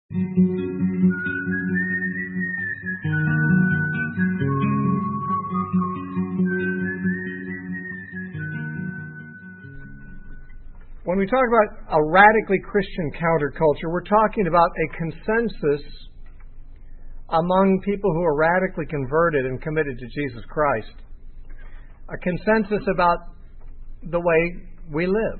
When we talk about a radically Christian counterculture, we're talking about a consensus among people who are radically converted and committed to Jesus Christ. A consensus about the way we live.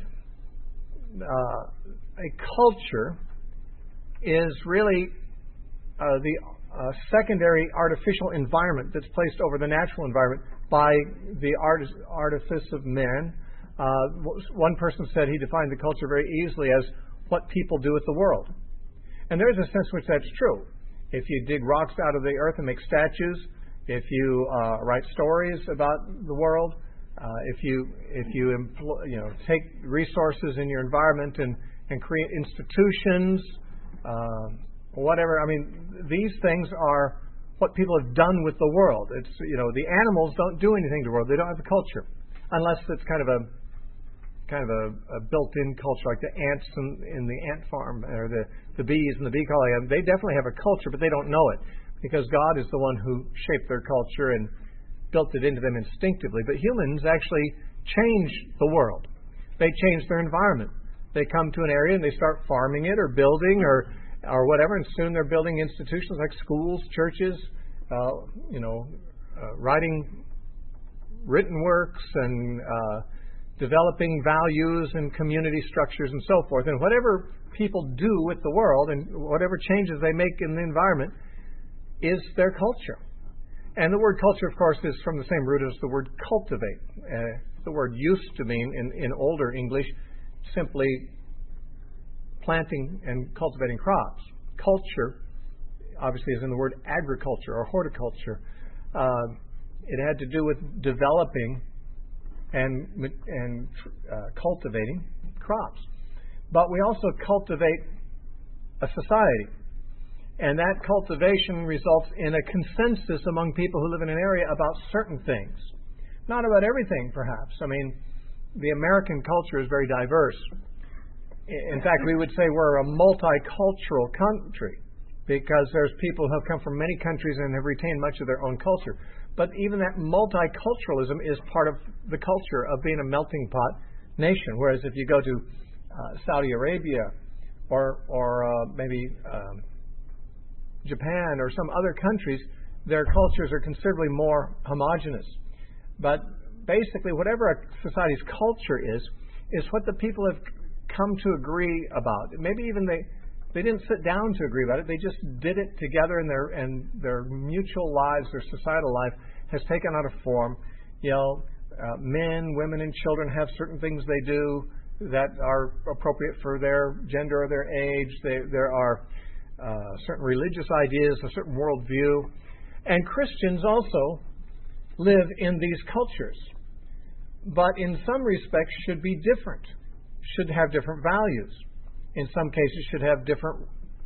A culture is really the secondary artificial environment that's placed over the natural environment by the artifice of men. One person said he defined the culture very easily as what people do with the world. And there's a sense in which that's true. If you dig rocks out of the earth and make statues, if you write stories about the world, if you take resources in your environment and create institutions, whatever. I mean, these things are what people have done with the world. It's the animals don't do anything to the world. They don't have a culture, unless it's kind of a built-in culture, like the ants in the ant farm, or the bees in the bee colony. They definitely have a culture, but they don't know it, because God is the one who shaped their culture and built it into them instinctively. But humans actually change the world. They change their environment. They come to an area and they start farming it or building or whatever, and soon they're building institutions like schools, churches, writing written works and developing values and community structures and so forth. And whatever people do with the world and whatever changes they make in the environment is their culture. And the word culture, of course, is from the same root as the word cultivate. The word used to mean, in older English, simply planting and cultivating crops. Culture, obviously, is in the word agriculture or horticulture. It had to do with developing and cultivating crops. But we also cultivate a society. And that cultivation results in a consensus among people who live in an area about certain things. Not about everything, perhaps. I mean, the American culture is very diverse. In fact, we would say we're a multicultural country, because there's people who have come from many countries and have retained much of their own culture. But even that multiculturalism is part of the culture of being a melting pot nation. Whereas if you go to Saudi Arabia or maybe Japan or some other countries, their cultures are considerably more homogeneous. But basically, whatever a society's culture is what the people have come to agree about. Maybe even they didn't sit down to agree about it. They just did it together, and their mutual lives, their societal life, has taken on a form. Men, women, and children have certain things they do that are appropriate for their gender or their age. There are certain religious ideas, a certain worldview. And Christians also live in these cultures, but in some respects should be different, should have different values. In some cases should have different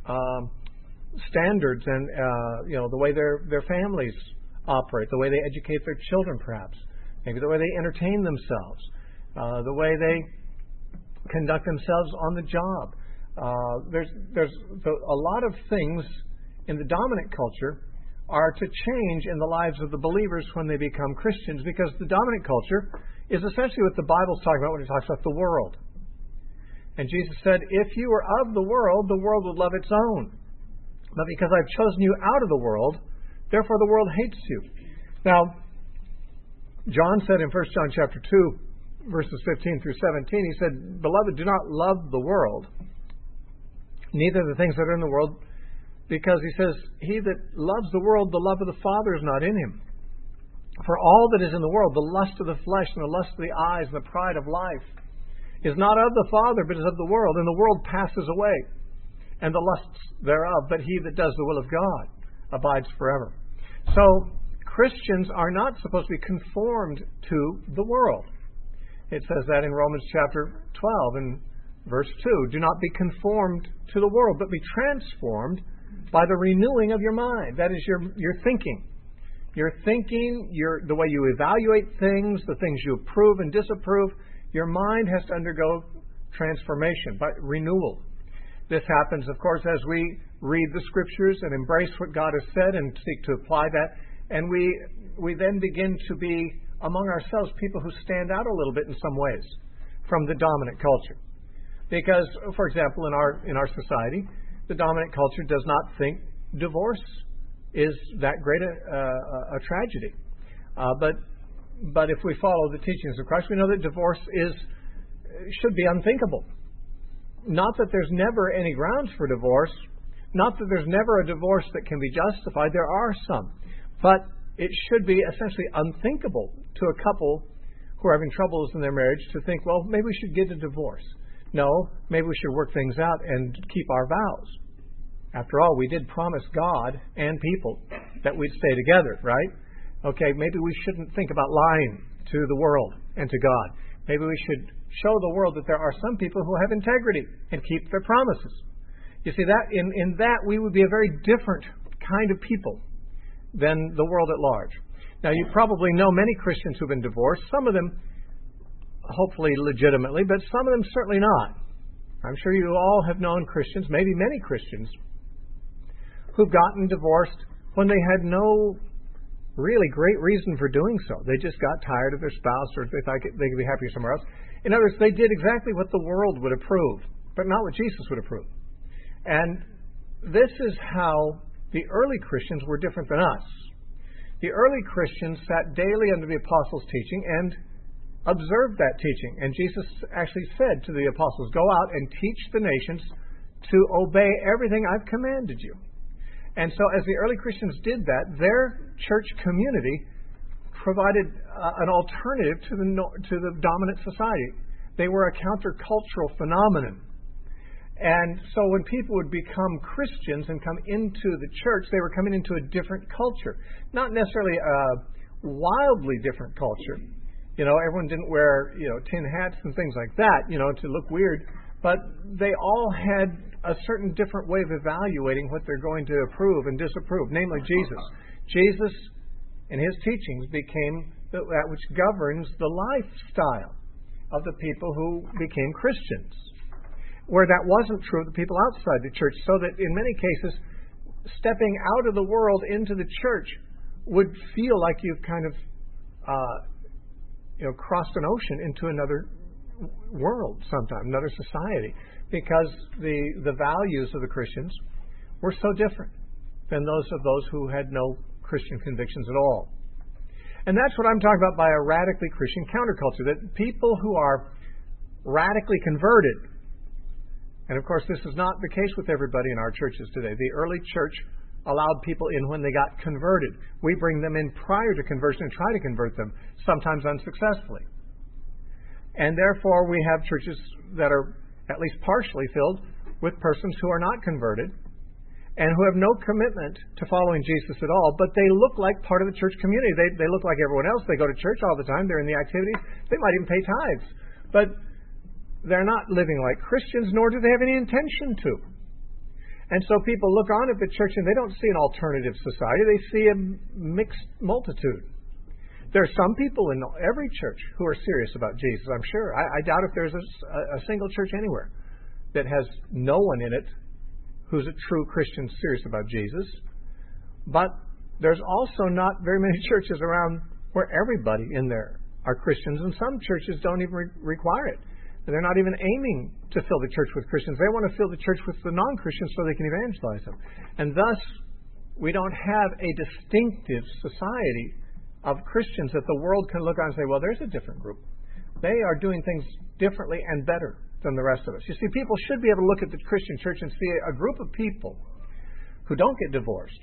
standards and the way their families operate, the way they educate their children, perhaps, maybe the way they entertain themselves, the way they conduct themselves on the job. There's a lot of things in the dominant culture are to change in the lives of the believers when they become Christians, because the dominant culture is essentially what the Bible's talking about when it talks about the world. And Jesus said, if you were of the world would love its own. But because I've chosen you out of the world, therefore the world hates you. Now, John said in 1 John chapter 2, verses 15 through 17, he said, Beloved, do not love the world, neither the things that are in the world, because he says, he that loves the world, the love of the Father is not in him. For all that is in the world, the lust of the flesh and the lust of the eyes and the pride of life, is not of the Father, but is of the world. And the world passes away, and the lusts thereof. But he that does the will of God abides forever. So, Christians are not supposed to be conformed to the world. It says that in Romans chapter 12 and verse 2. Do not be conformed to the world, but be transformed by the renewing of your mind. That is your thinking. Your thinking, the way you evaluate things, the things you approve and disapprove. Your mind has to undergo transformation by renewal. This happens, of course, as we read the Scriptures and embrace what God has said and seek to apply that. And we then begin to be, among ourselves, people who stand out a little bit in some ways from the dominant culture. Because, for example, in our society, the dominant culture does not think divorce is that great a tragedy. But if we follow the teachings of Christ, we know that divorce should be unthinkable. Not that there's never any grounds for divorce, not that there's never a divorce that can be justified. There are some. But it should be essentially unthinkable to a couple who are having troubles in their marriage to think, well, maybe we should get a divorce. No, maybe we should work things out and keep our vows. After all, we did promise God and people that we'd stay together, right? Okay, maybe we shouldn't think about lying to the world and to God. Maybe we should show the world that there are some people who have integrity and keep their promises. You see, that in that we would be a very different kind of people than the world at large. Now, you probably know many Christians who've been divorced, some of them hopefully legitimately, but some of them certainly not. I'm sure you all have known Christians, maybe many Christians, who've gotten divorced when they had no really great reason for doing so. They just got tired of their spouse, or they thought they could be happier somewhere else. In other words, they did exactly what the world would approve, but not what Jesus would approve. And this is how the early Christians were different than us. The early Christians sat daily under the apostles' teaching and observed that teaching. And Jesus actually said to the apostles, go out and teach the nations to obey everything I've commanded you. And so as the early Christians did that, their church community provided an alternative to the dominant society. They were a countercultural phenomenon. And so when people would become Christians and come into the church, they were coming into a different culture. Not necessarily a wildly different culture. You know, everyone didn't wear, tin hats and things like that, to look weird. But they all had a certain different way of evaluating what they're going to approve and disapprove, namely Jesus. Jesus, in his teachings, became that which governs the lifestyle of the people who became Christians, where that wasn't true of the people outside the church, so that in many cases, stepping out of the world into the church would feel like you've kind of crossed an ocean into another world sometime, another society, because the values of the Christians were so different than those of those who had no Christian convictions at all. And that's what I'm talking about by a radically Christian counterculture, that people who are radically converted, and of course this is not the case with everybody in our churches today. The early church allowed people in when they got converted. We bring them in prior to conversion and try to convert them, sometimes unsuccessfully. And therefore we have churches that are at least partially filled with persons who are not converted and who have no commitment to following Jesus at all, but they look like part of the church community. They look like everyone else. They go to church all the time. They're in the activities. They might even pay tithes. But they're not living like Christians, nor do they have any intention to. And so people look on at the church and they don't see an alternative society. They see a mixed multitude. There are some people in every church who are serious about Jesus, I'm sure. I doubt if there's a single church anywhere that has no one in it who's a true Christian serious about Jesus. But there's also not very many churches around where everybody in there are Christians, and some churches don't even require it. They're not even aiming to fill the church with Christians. They want to fill the church with the non-Christians so they can evangelize them. And thus, we don't have a distinctive society of Christians that the world can look on and say, well, there's a different group. They are doing things differently and better than the rest of us. You see, people should be able to look at the Christian church and see a group of people who don't get divorced,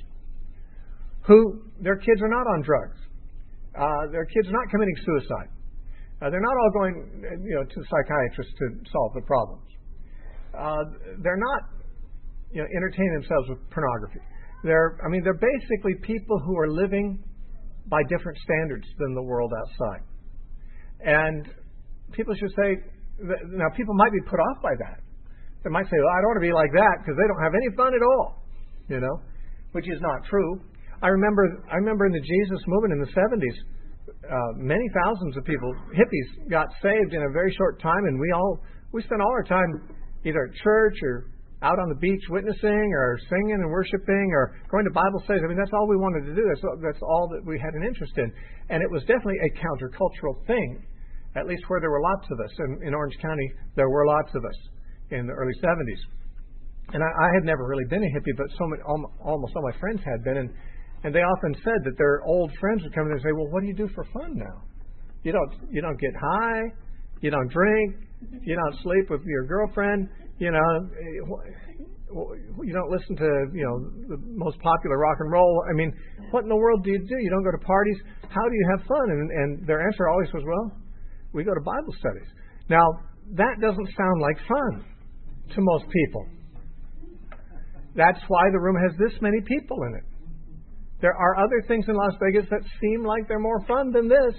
who their kids are not on drugs, their kids are not committing suicide. They're not all going, to psychiatrists to solve the problems. They're not, entertaining themselves with pornography. They're basically people who are living by different standards than the world outside. And people should say, now people might be put off by that. They might say, well, I don't want to be like that because they don't have any fun at all, which is not true. I remember in the Jesus movement in the 70s, many thousands of people, hippies, got saved in a very short time, and we spent all our time either at church or out on the beach witnessing or singing and worshiping or going to Bible studies. I mean, that's all we wanted to do. That's all that we had an interest in. And it was definitely a countercultural thing, at least where there were lots of us. In Orange County, there were lots of us in the early 70s. And I had never really been a hippie, but almost all my friends had been. And they often said that their old friends would come in and say, well, what do you do for fun now? You don't get high, you don't drink, you don't sleep with your girlfriend, you don't listen to, the most popular rock and roll. I mean, what in the world do? You don't go to parties. How do you have fun? And their answer always was, well, we go to Bible studies. Now, that doesn't sound like fun to most people. That's why the room has this many people in it. There are other things in Las Vegas that seem like they're more fun than this.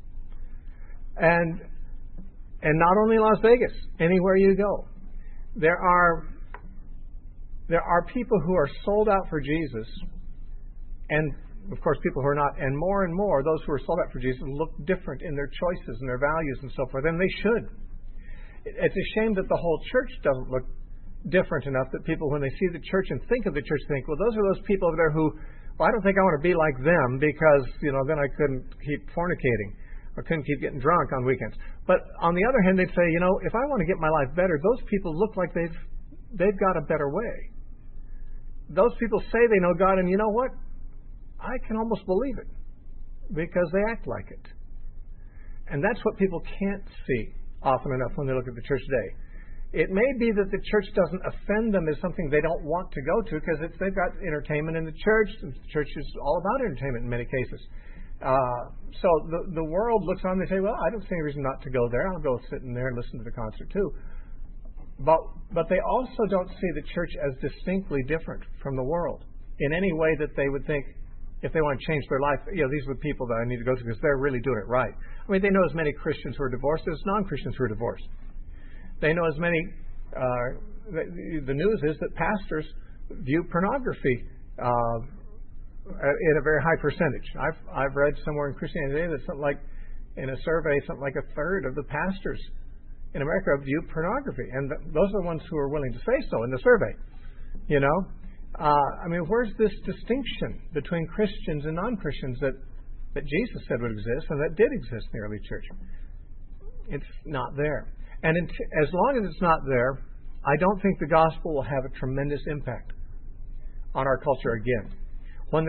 And not only Las Vegas, anywhere you go. There are people who are sold out for Jesus, and of course people who are not, and more, those who are sold out for Jesus look different in their choices and their values and so forth, and they should. It's a shame that the whole church doesn't look different enough that people, when they see the church and think of the church, think, well, those are those people over there who, well, I don't think I want to be like them because, then I couldn't keep fornicating or couldn't keep getting drunk on weekends. But on the other hand, they'd say, if I want to get my life better, those people look like they've got a better way. Those people say they know God, and you know what? I can almost believe it because they act like it. And that's what people can't see often enough when they look at the church today. It may be that the church doesn't offend them as something they don't want to go to because they've got entertainment in the church. The church is all about entertainment in many cases. So the world looks on and they say, well, I don't see any reason not to go there. I'll go sit in there and listen to the concert too. But they also don't see the church as distinctly different from the world in any way that they would think if they want to change their life, these are the people that I need to go to because they're really doing it right. I mean, they know as many Christians who are divorced as non-Christians who are divorced. They know as many, the news is that pastors view pornography in a very high percentage. I've read somewhere in Christianity Today that something like, in a survey, something like a third of the pastors in America view pornography, and those are the ones who are willing to say so in the survey. I mean, where's this distinction between Christians and non-Christians that Jesus said would exist and that did exist in the early church? It's not there. And as long as it's not there, I don't think the gospel will have a tremendous impact on our culture again. When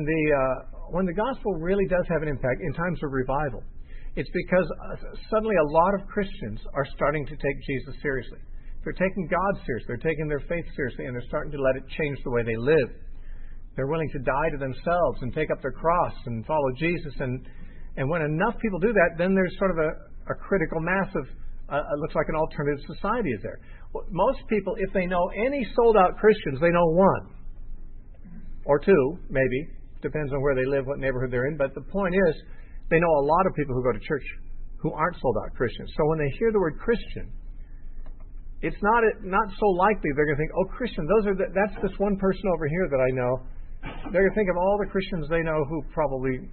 the gospel really does have an impact in times of revival, it's because suddenly a lot of Christians are starting to take Jesus seriously. They're taking God seriously. They're taking their faith seriously, and they're starting to let it change the way they live. They're willing to die to themselves and take up their cross and follow Jesus. And when enough people do that, then there's sort of a critical mass of, it looks like an alternative society is there. Well, most people, if they know any sold-out Christians, they know one. Or two, maybe. Depends on where they live, what neighborhood they're in. But the point is, they know a lot of people who go to church who aren't sold-out Christians. So when they hear the word Christian, it's not so likely they're going to think, oh, Christian, that's this one person over here that I know. They're going to think of all the Christians they know who probably,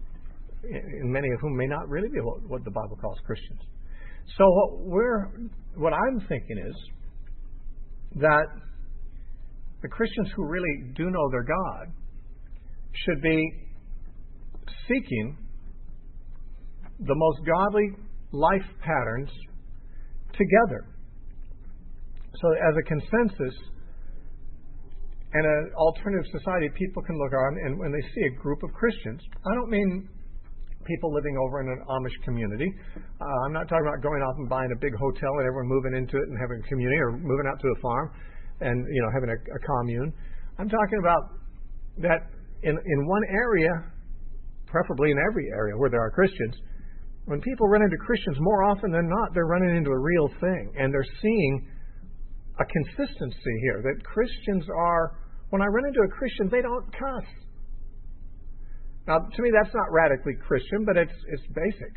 and many of whom may not really be what the Bible calls Christians. So what I'm thinking is that the Christians who really do know their God should be seeking the most godly life patterns together. So as a consensus and an alternative society, people can look on, and when they see a group of Christians, I don't mean people living over in an Amish community. I'm not talking about going off and buying a big hotel and everyone moving into it and having a community, or moving out to a farm and having a commune. I'm talking about that in one area, preferably in every area where there are Christians, when people run into Christians, more often than not, they're running into a real thing, and they're seeing a consistency here, that Christians are, when I run into a Christian, they don't cuss. Now, to me, that's not radically Christian, but it's basic.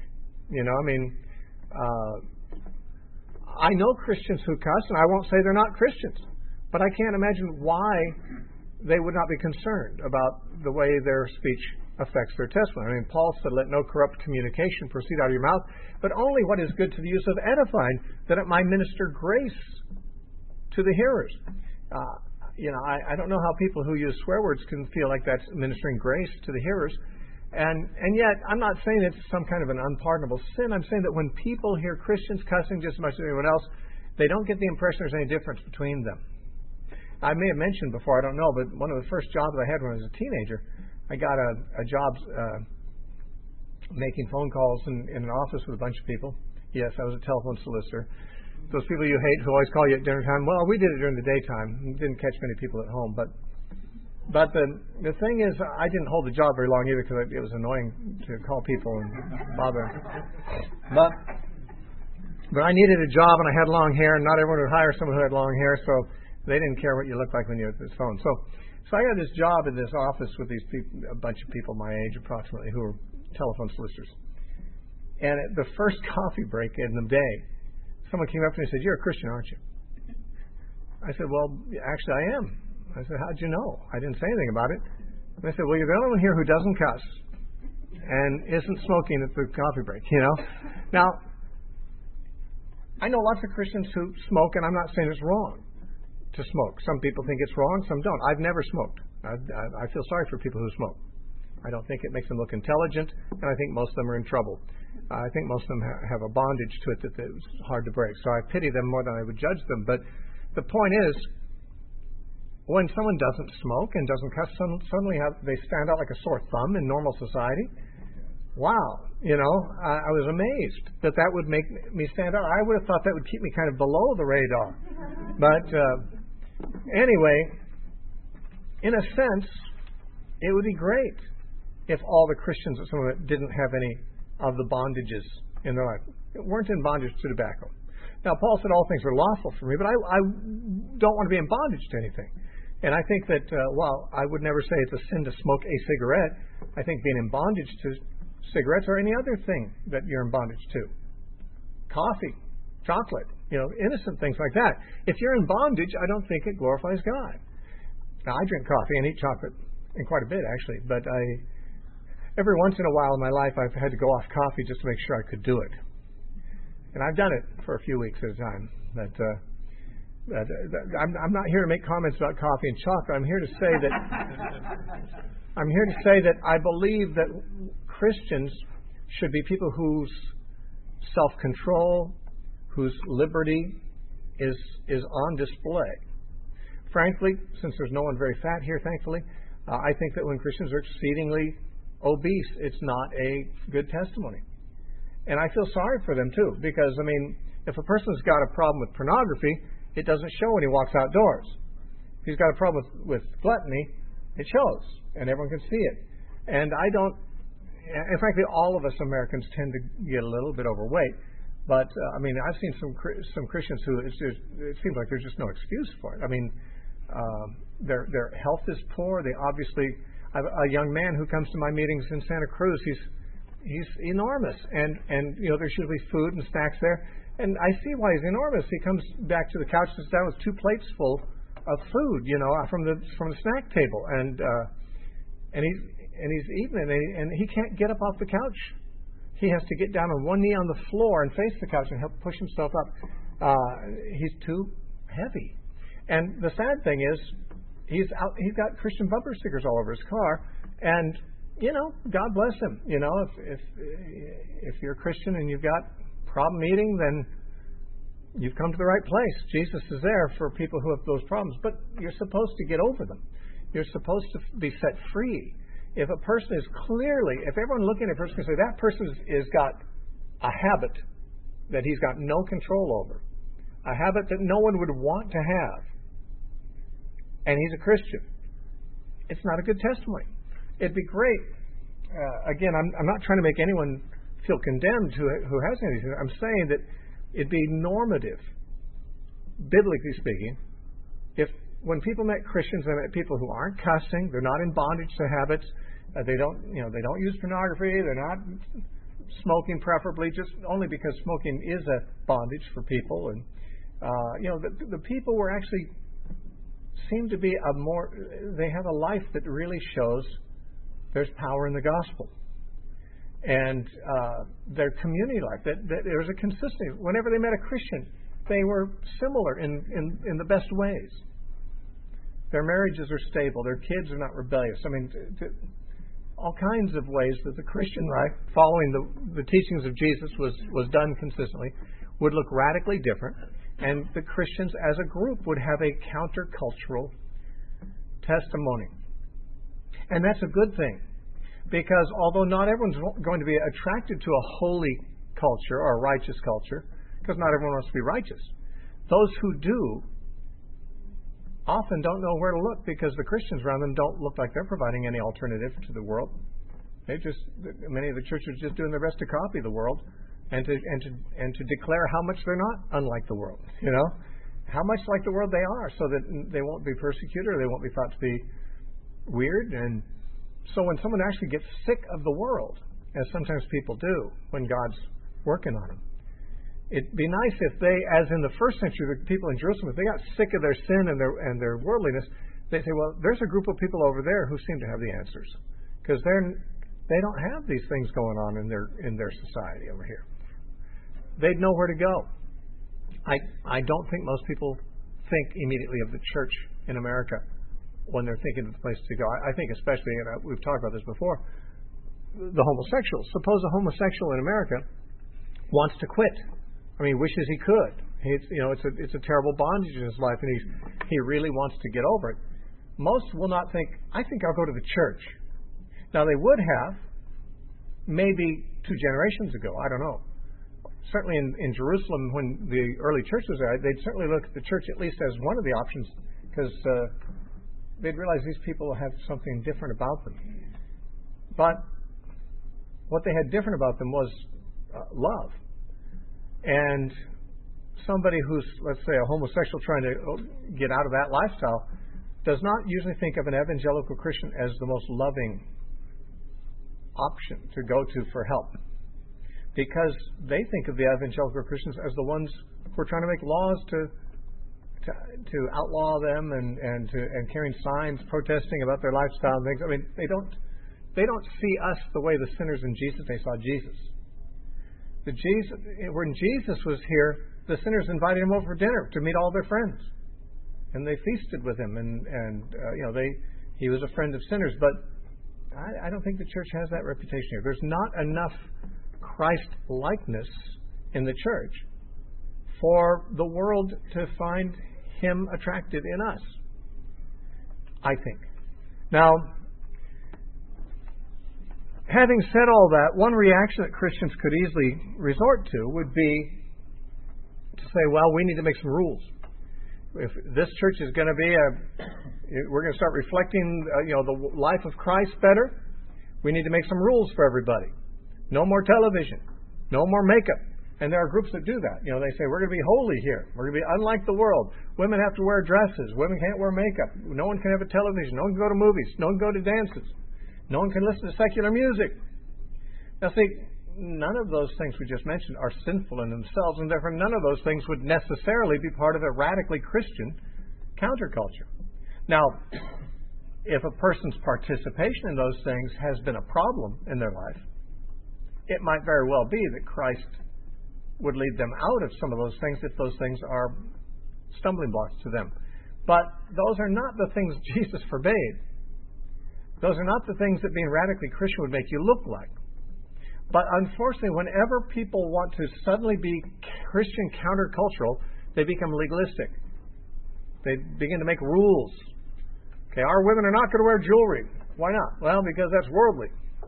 I know Christians who cuss, and I won't say they're not Christians, but I can't imagine why they would not be concerned about the way their speech affects their testimony. I mean, Paul said, let no corrupt communication proceed out of your mouth, but only what is good to the use of edifying, that it might minister grace to the hearers. I don't know how people who use swear words can feel like that's ministering grace to the hearers. And yet, I'm not saying it's some kind of an unpardonable sin. I'm saying that when people hear Christians cussing just as much as anyone else, they don't get the impression there's any difference between them. I may have mentioned before, I don't know, but one of the first jobs I had when I was a teenager, I got a job making phone calls in an office with a bunch of people. Yes, I was a telephone solicitor. Those people you hate who always call you at dinner time, well, we did it during the daytime. Didn't catch many people at home, But the thing is, I didn't hold the job very long either because it was annoying to call people and bother them. But I needed a job and I had long hair, and not everyone would hire someone who had long hair, so they didn't care what you looked like when you were at this phone. So I got this job in this office with these people, a bunch of people my age approximately, who were telephone solicitors. And at the first coffee break in the day, someone came up to me and said, "You're a Christian, aren't you?" I said, "Well, actually I am." I said, "How'd you know?" I didn't say anything about it. And they said, "Well, you're the only one here who doesn't cuss and isn't smoking at the coffee break, Now, I know lots of Christians who smoke, and I'm not saying it's wrong to smoke. Some people think it's wrong, some don't. I've never smoked. I feel sorry for people who smoke. I don't think it makes them look intelligent, and I think most of them are in trouble. I think most of them have a bondage to it that is hard to break. So I pity them more than I would judge them. But the point is, when someone doesn't smoke and doesn't cuss, suddenly they stand out like a sore thumb in normal society. Wow, I was amazed that would make me stand out. I would have thought that would keep me kind of below the radar. But anyway, in a sense, it would be great if all the Christians at some of it didn't have any of the bondages in their life. Weren't in bondage to tobacco. Now, Paul said all things are lawful for me, but I don't want to be in bondage to anything. And I think that, while I would never say it's a sin to smoke a cigarette, I think being in bondage to cigarettes or any other thing that you're in bondage to. Coffee, chocolate, innocent things like that. If you're in bondage, I don't think it glorifies God. Now, I drink coffee and eat chocolate, and quite a bit actually, but every once in a while in my life I've had to go off coffee just to make sure I could do it. And I've done it for a few weeks at a time. But I'm not here to make comments about coffee and chocolate. I'm here to say that I believe that Christians should be people whose self-control, whose liberty is on display. Frankly, since there's no one very fat here, thankfully, I think that when Christians are exceedingly obese, it's not a good testimony. And I feel sorry for them too, because if a person's got a problem with pornography, it doesn't show when he walks outdoors. If he's got a problem with gluttony, it shows, and everyone can see it. And frankly, all of us Americans tend to get a little bit overweight. But I've seen some Christians who it seems like there's just no excuse for it. Their health is poor. They obviously, a young man who comes to my meetings in Santa Cruz, he's enormous, and there's usually food and snacks there. And I see why he's enormous. He comes back to the couch, sits down with 2 plates full of food, from the snack table, and he's eating it, and he can't get up off the couch. He has to get down on one knee on the floor and face the couch and help push himself up. He's too heavy. And the sad thing is, he's got Christian bumper stickers all over his car, and God bless him. If you're a Christian and you've got problem eating, then you've come to the right place. Jesus is there for people who have those problems, but you're supposed to get over them. You're supposed to be set free. If a person is if everyone looking at a person can say that person has got a habit that he's got no control over, a habit that no one would want to have, and he's a Christian, it's not a good testimony. It'd be great. Again, I'm not trying to make anyone feel condemned who has anything. I'm saying that it'd be normative, biblically speaking, if when people met Christians, they met people who aren't cussing, they're not in bondage to habits, they don't use pornography, they're not smoking, preferably, just only because smoking is a bondage for people, and the people were actually seem to be they have a life that really shows there's power in the gospel. And their community life, that there's a consistency. Whenever they met a Christian, they were similar in the best ways. Their marriages are stable. Their kids are not rebellious. I mean, all kinds of ways that the Christian life, following the teachings of Jesus, was done consistently, would look radically different. And the Christians as a group would have a countercultural testimony. And that's a good thing. Because although not everyone's going to be attracted to a holy culture or a righteous culture, because not everyone wants to be righteous, those who do often don't know where to look because the Christians around them don't look like they're providing any alternative to the world. Many of the churches are just doing their best to copy the world and to declare how much they're not unlike the world. You know, how much like the world they are, so that they won't be persecuted or they won't be thought to be weird. And so when someone actually gets sick of the world, as sometimes people do when God's working on them, it'd be nice if they, as in the first century, the people in Jerusalem, if they got sick of their sin and their worldliness, they say, well, there's a group of people over there who seem to have the answers, because they don't have these things going on in their society over here. They'd know where to go. I don't think most people think immediately of the church in America when they're thinking of the place to go. I think especially, and we've talked about this before, the homosexuals. Suppose a homosexual in America wants to quit. I mean, wishes he could. It's a terrible bondage in his life, and he really wants to get over it. Most will not think, I think I'll go to the church. Now, they would have maybe 2 generations ago. I don't know. Certainly in Jerusalem, when the early church was there, they'd certainly look at the church at least as one of the options, because they'd realize these people have something different about them. But what they had different about them was love. And somebody who's, let's say, a homosexual trying to get out of that lifestyle does not usually think of an evangelical Christian as the most loving option to go to for help, because they think of the evangelical Christians as the ones who are trying to make laws to outlaw them and carrying signs protesting about their lifestyle and things. I mean, they don't see us the way the sinners in Jesus, they saw Jesus. When Jesus was here, the sinners invited him over for dinner to meet all their friends, and they feasted with him, and he was a friend of sinners. But I don't think the church has that reputation here. There's not enough Christ-likeness in the church for the world to find him attracted in us, I think. Now, having said all that, one reaction that Christians could easily resort to would be to say, well, we need to make some rules. If this church is going to be we're going to start reflecting the life of Christ better, we need to make some rules for everybody. No more television, no more makeup. And there are groups that do that. They say, we're going to be holy here. We're going to be unlike the world. Women have to wear dresses. Women can't wear makeup. No one can have a television. No one can go to movies. No one can go to dances. No one can listen to secular music. Now see, none of those things we just mentioned are sinful in themselves, and therefore none of those things would necessarily be part of a radically Christian counterculture. Now, if a person's participation in those things has been a problem in their life, it might very well be that Christ would lead them out of some of those things if those things are stumbling blocks to them. But those are not the things Jesus forbade. Those are not the things that being radically Christian would make you look like. But unfortunately, whenever people want to suddenly be Christian countercultural, they become legalistic. They begin to make rules. Okay, our women are not going to wear jewelry. Why not? Well, because that's worldly.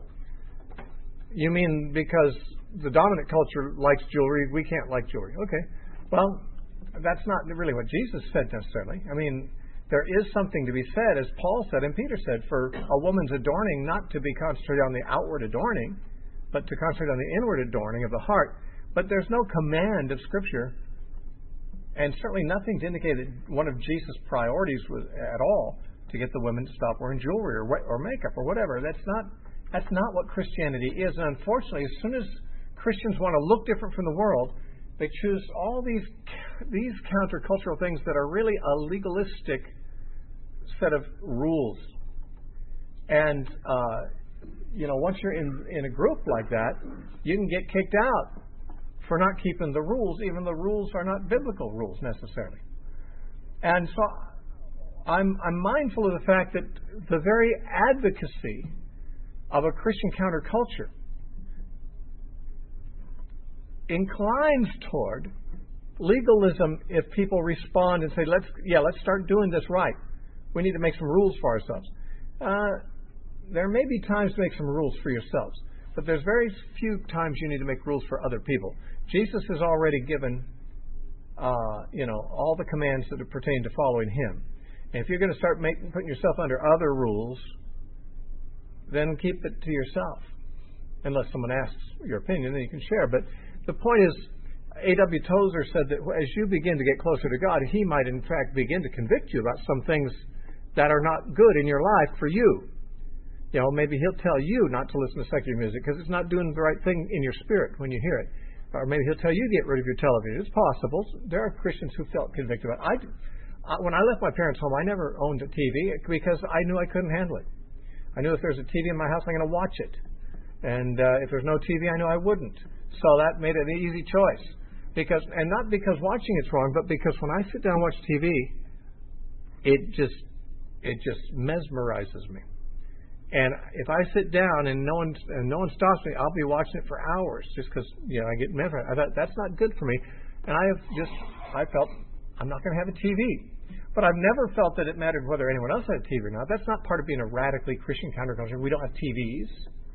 You mean because the dominant culture likes jewelry, we can't like jewelry. Okay, well, that's not really what Jesus said necessarily. I mean, there is something to be said, as Paul said and Peter said, for a woman's adorning not to be concentrated on the outward adorning, but to concentrate on the inward adorning of the heart. But there's no command of Scripture, and certainly nothing to indicate that one of Jesus' priorities was at all to get the women to stop wearing jewelry or makeup or whatever. That's not what Christianity is. And unfortunately, as soon as Christians want to look different from the world, they choose all these countercultural things that are really a legalistic set of rules. And once you're in a group like that, you can get kicked out for not keeping the rules, even the rules are not biblical rules necessarily. And so I'm mindful of the fact that the very advocacy of a Christian counterculture inclines toward legalism if people respond and say, let's start doing this right. We need to make some rules for ourselves. There may be times to make some rules for yourselves, but there's very few times you need to make rules for other people. Jesus has already given all the commands that pertain to following Him. And if you're going to start putting yourself under other rules, then keep it to yourself. Unless someone asks your opinion, then you can share. But the point is, A.W. Tozer said that as you begin to get closer to God, He might in fact begin to convict you about some things that are not good in your life for you. Maybe He'll tell you not to listen to secular music because it's not doing the right thing in your spirit when you hear it. Or maybe He'll tell you to get rid of your television. It's possible. There are Christians who felt convicted about it. When I left my parents' home, I never owned a TV because I knew I couldn't handle it. I knew if there's a TV in my house, I'm going to watch it. And if there's no TV, I knew I wouldn't. So that made it an easy choice. And not because watching it's wrong, but because when I sit down and watch TV, it just mesmerizes me. And if I sit down and no one stops me, I'll be watching it for hours just because I get mesmerized. I thought that's not good for me, and I felt I'm not going to have a TV. But I've never felt that it mattered whether anyone else had a TV or not. That's not part of being a radically Christian counterculture. We don't have TVs.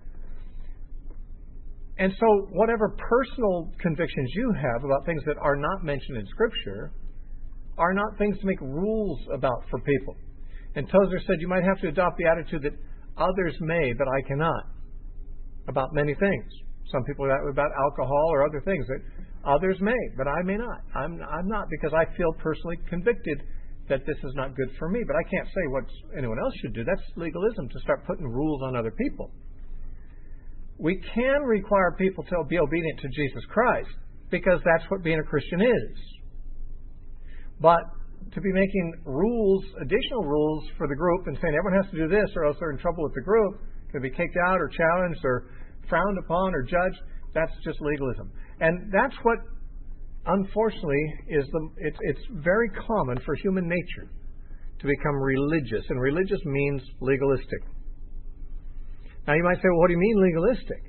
And so whatever personal convictions you have about things that are not mentioned in Scripture are not things to make rules about for people. And Tozer said you might have to adopt the attitude that others may, but I cannot, about many things. Some people are about alcohol or other things that others may, but I may not. I'm not because I feel personally convicted that this is not good for me. But I can't say what anyone else should do. That's legalism, to start putting rules on other people. We can require people to be obedient to Jesus Christ because that's what being a Christian is. But to be making rules, additional rules for the group and saying everyone has to do this or else they're in trouble with the group, going to be kicked out or challenged or frowned upon or judged, that's just legalism. And that's what, unfortunately, it's very common for human nature to become religious. And religious means legalistic. Now you might say, well, what do you mean legalistic?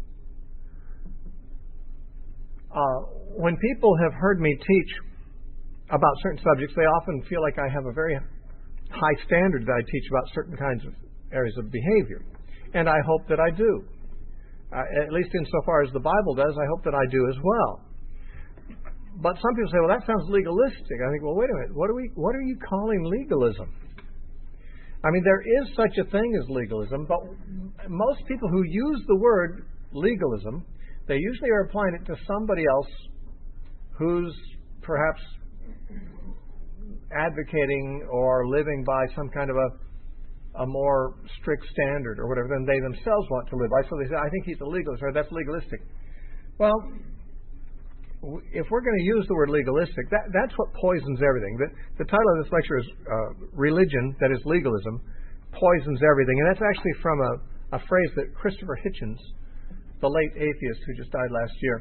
When people have heard me teach about certain subjects, they often feel like I have a very high standard that I teach about certain kinds of areas of behavior. And I hope that I do. At least insofar as the Bible does, I hope that I do as well. But some people say, well, that sounds legalistic. I think, well, wait a minute. What are you calling legalism? I mean, there is such a thing as legalism, but most people who use the word legalism, they usually are applying it to somebody else who's perhaps advocating or living by some kind of a more strict standard or whatever than they themselves want to live by. So they say, I think he's a legalist, or that's legalistic. Well, if we're going to use the word legalistic, that's what poisons everything. The title of this lecture is Religion, that is Legalism, Poisons Everything. And that's actually from a phrase that Christopher Hitchens, the late atheist who just died last year,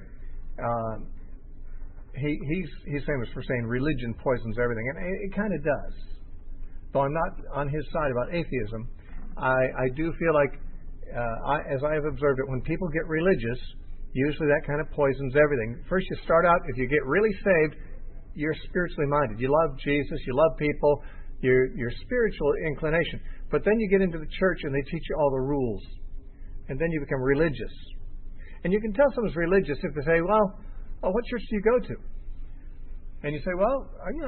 he's famous for saying religion poisons everything. And it kind of does. Though I'm not on his side about atheism, I do feel like, as I have observed it, when people get religious, usually that kind of poisons everything. First you start out, if you get really saved, you're spiritually minded. You love Jesus, you love people, your spiritual inclination. But then you get into the church and they teach you all the rules. And then you become religious. And you can tell someone's religious if they say, well, what church do you go to? And you say, well,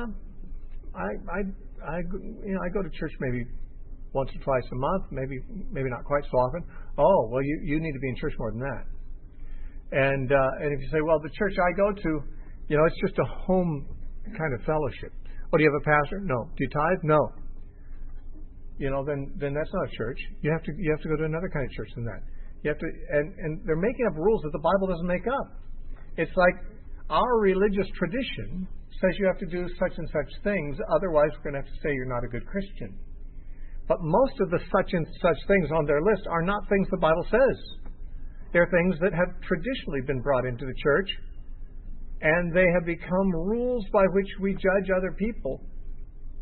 I go to church maybe once or twice a month, maybe not quite so often. Oh, well, you need to be in church more than that. And if you say, well, the church I go to, it's just a home kind of fellowship. Oh, do you have a pastor? No. Do you tithe? No. Then that's not a church. You have to go to another kind of church than that. You have to, and they're making up rules that the Bible doesn't make up. It's like our religious tradition says you have to do such and such things, otherwise we're going to have to say you're not a good Christian. But most of the such and such things on their list are not things the Bible says. They're things that have traditionally been brought into the church, and they have become rules by which we judge other people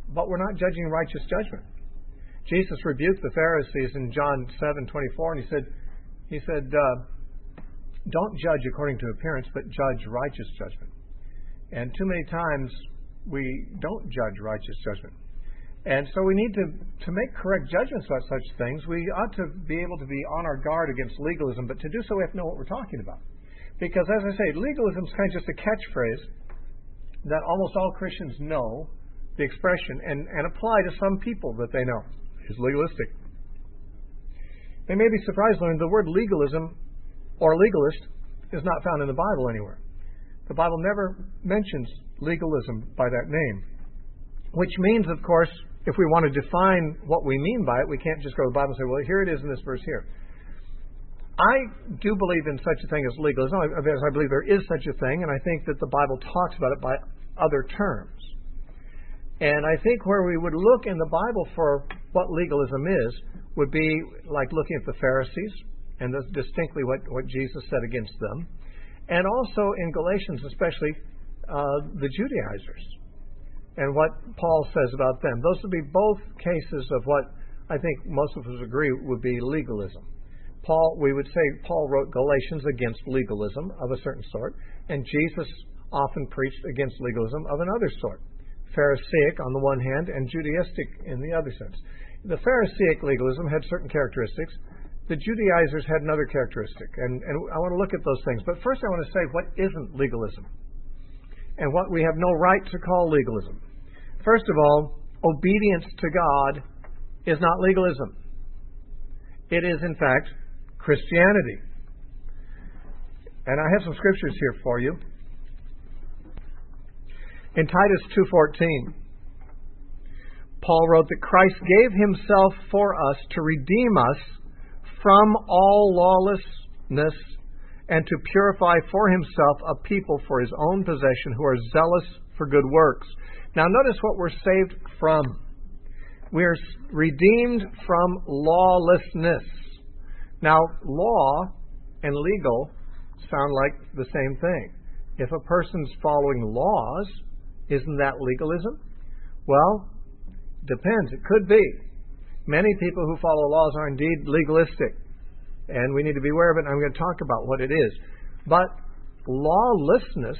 but we're not judging righteous judgment. Jesus rebuked the Pharisees in John 7:24, and he said, don't judge according to appearance, but judge righteous judgment. And too many times we don't judge righteous judgment. And so we need to make correct judgments about such things. We ought to be able to be on our guard against legalism, but to do so we have to know what we're talking about. Because, as I say, legalism is kind of just a catchphrase that almost all Christians know the expression and apply to some people that they know is legalistic. They may be surprised to learn the word legalism or legalist is not found in the Bible anywhere. The Bible never mentions legalism by that name, which means, of course, if we want to define what we mean by it, we can't just go to the Bible and say, well, here it is in this verse here. I do believe in such a thing as legalism. I believe there is such a thing, and I think that the Bible talks about it by other terms. And I think where we would look in the Bible for what legalism is would be like looking at the Pharisees, and that's distinctly what Jesus said against them. And also in Galatians, especially the Judaizers, and what Paul says about them. Those would be both cases of what I think most of us agree would be legalism. We would say Paul wrote Galatians against legalism of a certain sort, and Jesus often preached against legalism of another sort. Pharisaic on the one hand and Judaistic in the other sense. The Pharisaic legalism had certain characteristics. The Judaizers had another characteristic. And I want to look at those things. But first I want to say what isn't legalism and what we have no right to call legalism. First of all, obedience to God is not legalism. It is, in fact, Christianity. And I have some scriptures here for you. In Titus 2:14, Paul wrote that Christ gave himself for us to redeem us from all lawlessness and to purify for himself a people for his own possession who are zealous for good works. Now notice what we're saved from. We are redeemed from lawlessness. Now, law and legal sound like the same thing. If a person's following laws, isn't that legalism? Well, depends. It could be. Many people who follow laws are indeed legalistic, and we need to be aware of it, and I'm going to talk about what it is. But lawlessness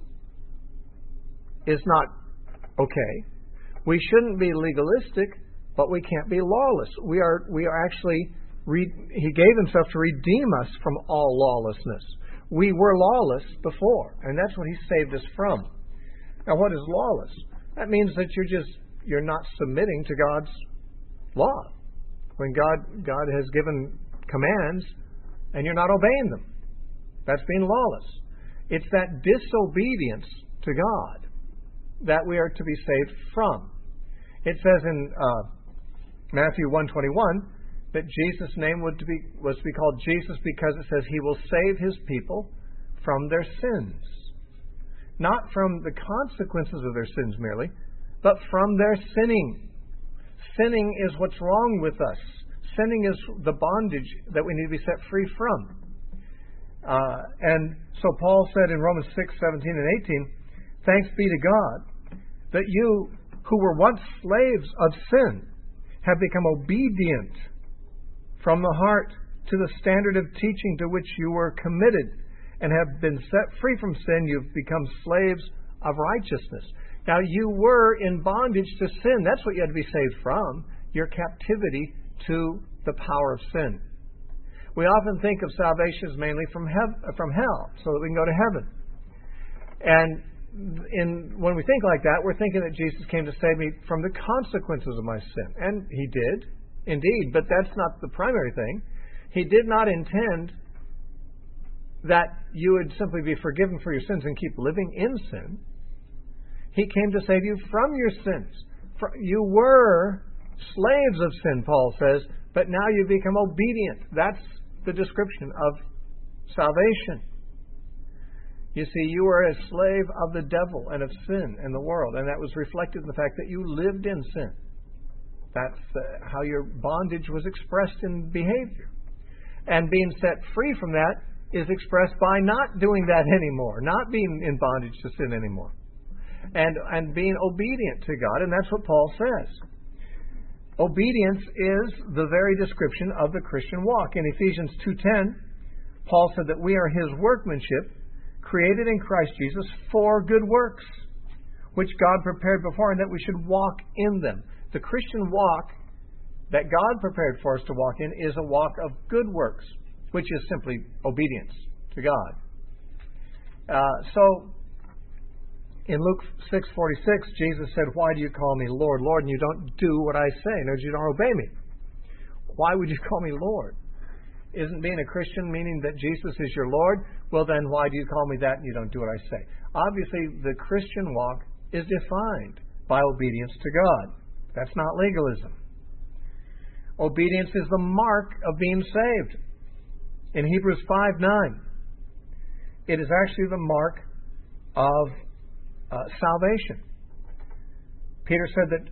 is not okay. We shouldn't be legalistic, but we can't be lawless. We are actually, he gave himself to redeem us from all lawlessness. We were lawless before, and that's what he saved us from. Now, what is lawless? That means that you're not submitting to God's law. When God has given commands and you're not obeying them, that's being lawless. It's that disobedience to God that we are to be saved from. It says in Matthew 1:21 that Jesus' name was to be called Jesus because it says he will save his people from their sins. Not from the consequences of their sins merely, but from their sinning. Sinning is what's wrong with us. Sinning is the bondage that we need to be set free from. And so Paul said in Romans 6:17 and 18, thanks be to God that you who were once slaves of sin have become obedient from the heart to the standard of teaching to which you were committed and have been set free from sin. You've become slaves of righteousness. Now, you were in bondage to sin. That's what you had to be saved from, your captivity to the power of sin. We often think of salvation as mainly from hell, so that we can go to heaven. And when we think like that, we're thinking that Jesus came to save me from the consequences of my sin. And he did, indeed, but that's not the primary thing. He did not intend that you would simply be forgiven for your sins and keep living in sin. He came to save you from your sins. You were slaves of sin, Paul says, but now you become obedient. That's the description of salvation. You see, you were a slave of the devil and of sin and the world, and that was reflected in the fact that you lived in sin. That's how your bondage was expressed in behavior. And being set free from that is expressed by not doing that anymore, not being in bondage to sin anymore. and being obedient to God. And that's what Paul says. Obedience is the very description of the Christian walk. In Ephesians 2:10, Paul said that we are His workmanship, created in Christ Jesus for good works, which God prepared beforehand that we should walk in them. The Christian walk that God prepared for us to walk in is a walk of good works, which is simply obedience to God. So, in Luke 6:46, Jesus said, "Why do you call me Lord, Lord, and you don't do what I say? In other words, you don't obey me. Why would you call me Lord? Isn't being a Christian meaning that Jesus is your Lord? Well, then why do you call me that and you don't do what I say?" Obviously, the Christian walk is defined by obedience to God. That's not legalism. Obedience is the mark of being saved. In Hebrews 5:9, it is actually the mark of salvation. Peter said that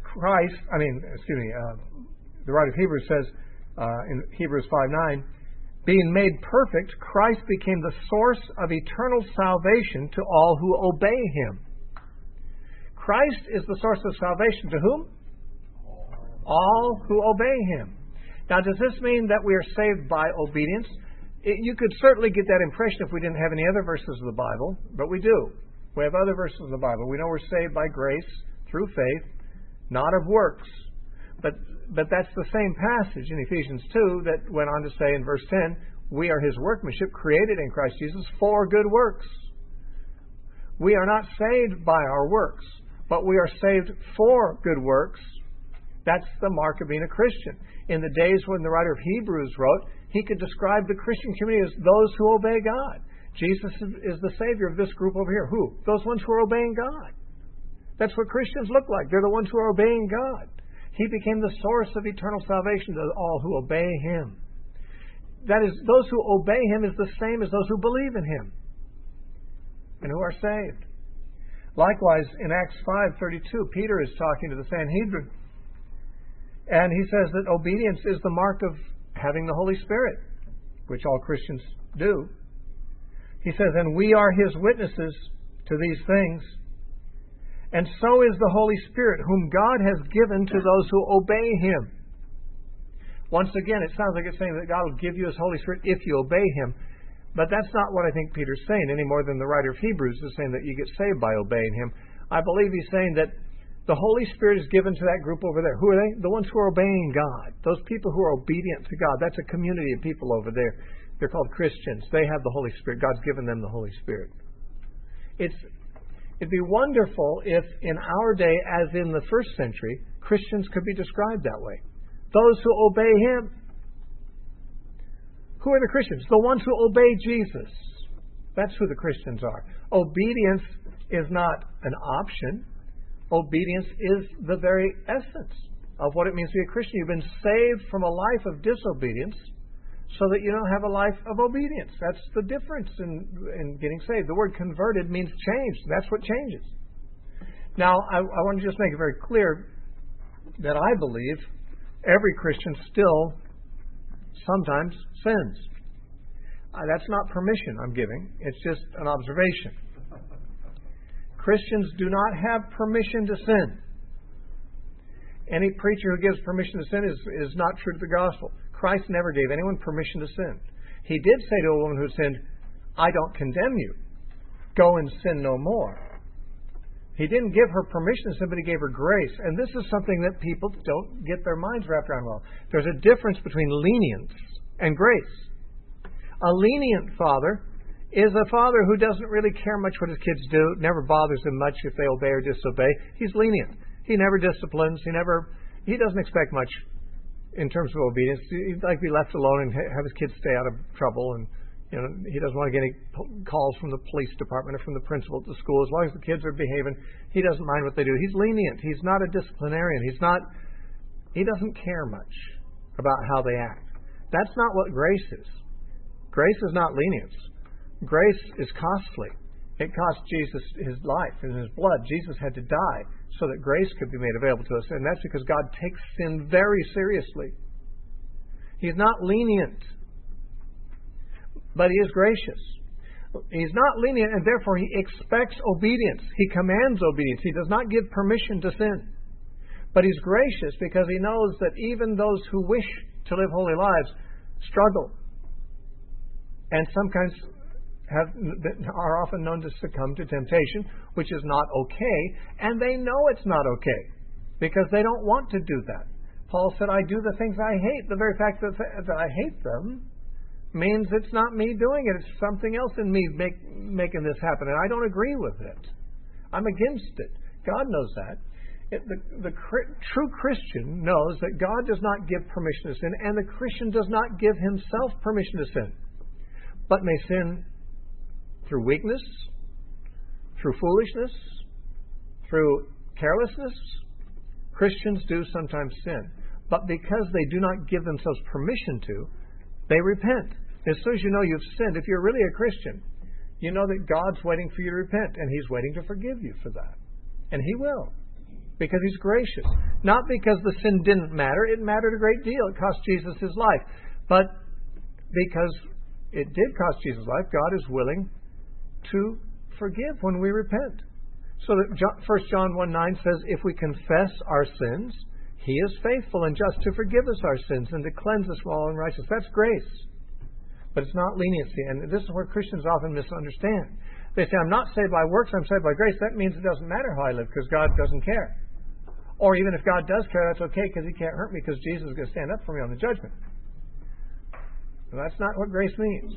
the writer of Hebrews says in Hebrews 5:9, being made perfect, Christ became the source of eternal salvation to all who obey Him. Christ is the source of salvation to whom? All who obey Him. Now, does this mean that we are saved by obedience? You could certainly get that impression if we didn't have any other verses of the Bible, but we do. We have other verses of the Bible. We know we're saved by grace through faith, not of works. But that's the same passage in Ephesians 2 that went on to say in verse 10, we are His workmanship, created in Christ Jesus for good works. We are not saved by our works, but we are saved for good works. That's the mark of being a Christian. In the days when the writer of Hebrews wrote, he could describe the Christian community as those who obey God. Jesus is the Savior of this group over here. Who? Those ones who are obeying God. That's what Christians look like. They're the ones who are obeying God. He became the source of eternal salvation to all who obey Him. That is, those who obey Him is the same as those who believe in Him and who are saved. Likewise, in Acts 5:32, Peter is talking to the Sanhedrin, and he says that obedience is the mark of having the Holy Spirit, which all Christians do. He says, and we are His witnesses to these things, and so is the Holy Spirit, whom God has given to those who obey Him. Once again, it sounds like it's saying that God will give you His Holy Spirit if you obey Him. But that's not what I think Peter's saying, any more than the writer of Hebrews is saying that you get saved by obeying Him. I believe he's saying that the Holy Spirit is given to that group over there. Who are they? The ones who are obeying God. Those people who are obedient to God. That's a community of people over there. They're called Christians. They have the Holy Spirit. God's given them the Holy Spirit. It'd be wonderful if in our day, as in the first century, Christians could be described that way. Those who obey Him. Who are the Christians? The ones who obey Jesus. That's who the Christians are. Obedience is not an option. Obedience is the very essence of what it means to be a Christian. You've been saved from a life of disobedience so that you don't have a life of obedience. That's the difference in getting saved. The word converted means changed. That's what changes. Now, I want to just make it very clear that I believe every Christian still sometimes sins. That's not permission I'm giving. It's just an observation. Christians do not have permission to sin. Any preacher who gives permission to sin is not true to the gospel. Christ never gave anyone permission to sin. He did say to a woman who sinned, I don't condemn you. Go and sin no more. He didn't give her permission to sin, but He gave her grace. And this is something that people don't get their minds wrapped around well. There's a difference between lenience and grace. A lenient father is a father who doesn't really care much what his kids do, never bothers him much if they obey or disobey. He's lenient. He never disciplines. He doesn't expect much in terms of obedience. He'd like to be left alone and have his kids stay out of trouble. And he doesn't want to get any calls from the police department or from the principal at the school. As long as the kids are behaving, he doesn't mind what they do. He's lenient. He's not a disciplinarian. He doesn't care much about how they act. That's not what grace is. Grace is not lenience. Grace is costly. It cost Jesus His life and His blood. Jesus had to die so that grace could be made available to us. And that's because God takes sin very seriously. He's not lenient, but He is gracious. He's not lenient, and therefore He expects obedience. He commands obedience. He does not give permission to sin. But He's gracious because He knows that even those who wish to live holy lives struggle. And sometimes are often known to succumb to temptation, which is not okay. And they know it's not okay because they don't want to do that. Paul said, I do the things I hate. The very fact that I hate them means it's not me doing it. It's something else in me making this happen. And I don't agree with it. I'm against it. God knows that. The true Christian knows that God does not give permission to sin, and the Christian does not give himself permission to sin, but may sin through weakness, through foolishness, through carelessness. Christians do sometimes sin, but because they do not give themselves permission to, they repent. As soon as you know you've sinned, if you're really a Christian, you know that God's waiting for you to repent, and He's waiting to forgive you for that. And He will, because He's gracious. Not because the sin didn't matter. It mattered a great deal. It cost Jesus His life. But because it did cost Jesus' life, God is willing to forgive when we repent. So that 1 John 1:9 says, if we confess our sins, He is faithful and just to forgive us our sins and to cleanse us from all unrighteousness. That's grace. But it's not leniency. And this is where Christians often misunderstand. They say, I'm not saved by works, I'm saved by grace. That means it doesn't matter how I live because God doesn't care. Or even if God does care, that's okay because He can't hurt me because Jesus is going to stand up for me on the judgment. And that's not what grace means.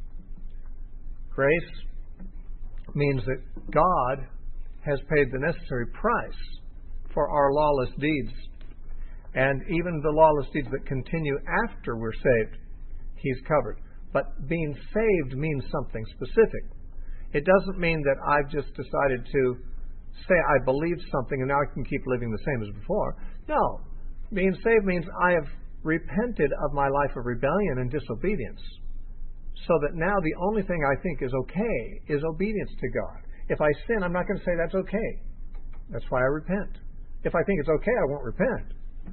Grace means that God has paid the necessary price for our lawless deeds. And even the lawless deeds that continue after we're saved, He's covered. But being saved means something specific. It doesn't mean that I've just decided to say I believe something and now I can keep living the same as before. No. Being saved means I have repented of my life of rebellion and disobedience, so that now the only thing I think is okay is obedience to God. If I sin, I'm not going to say that's okay. That's why I repent. If I think it's okay, I won't repent.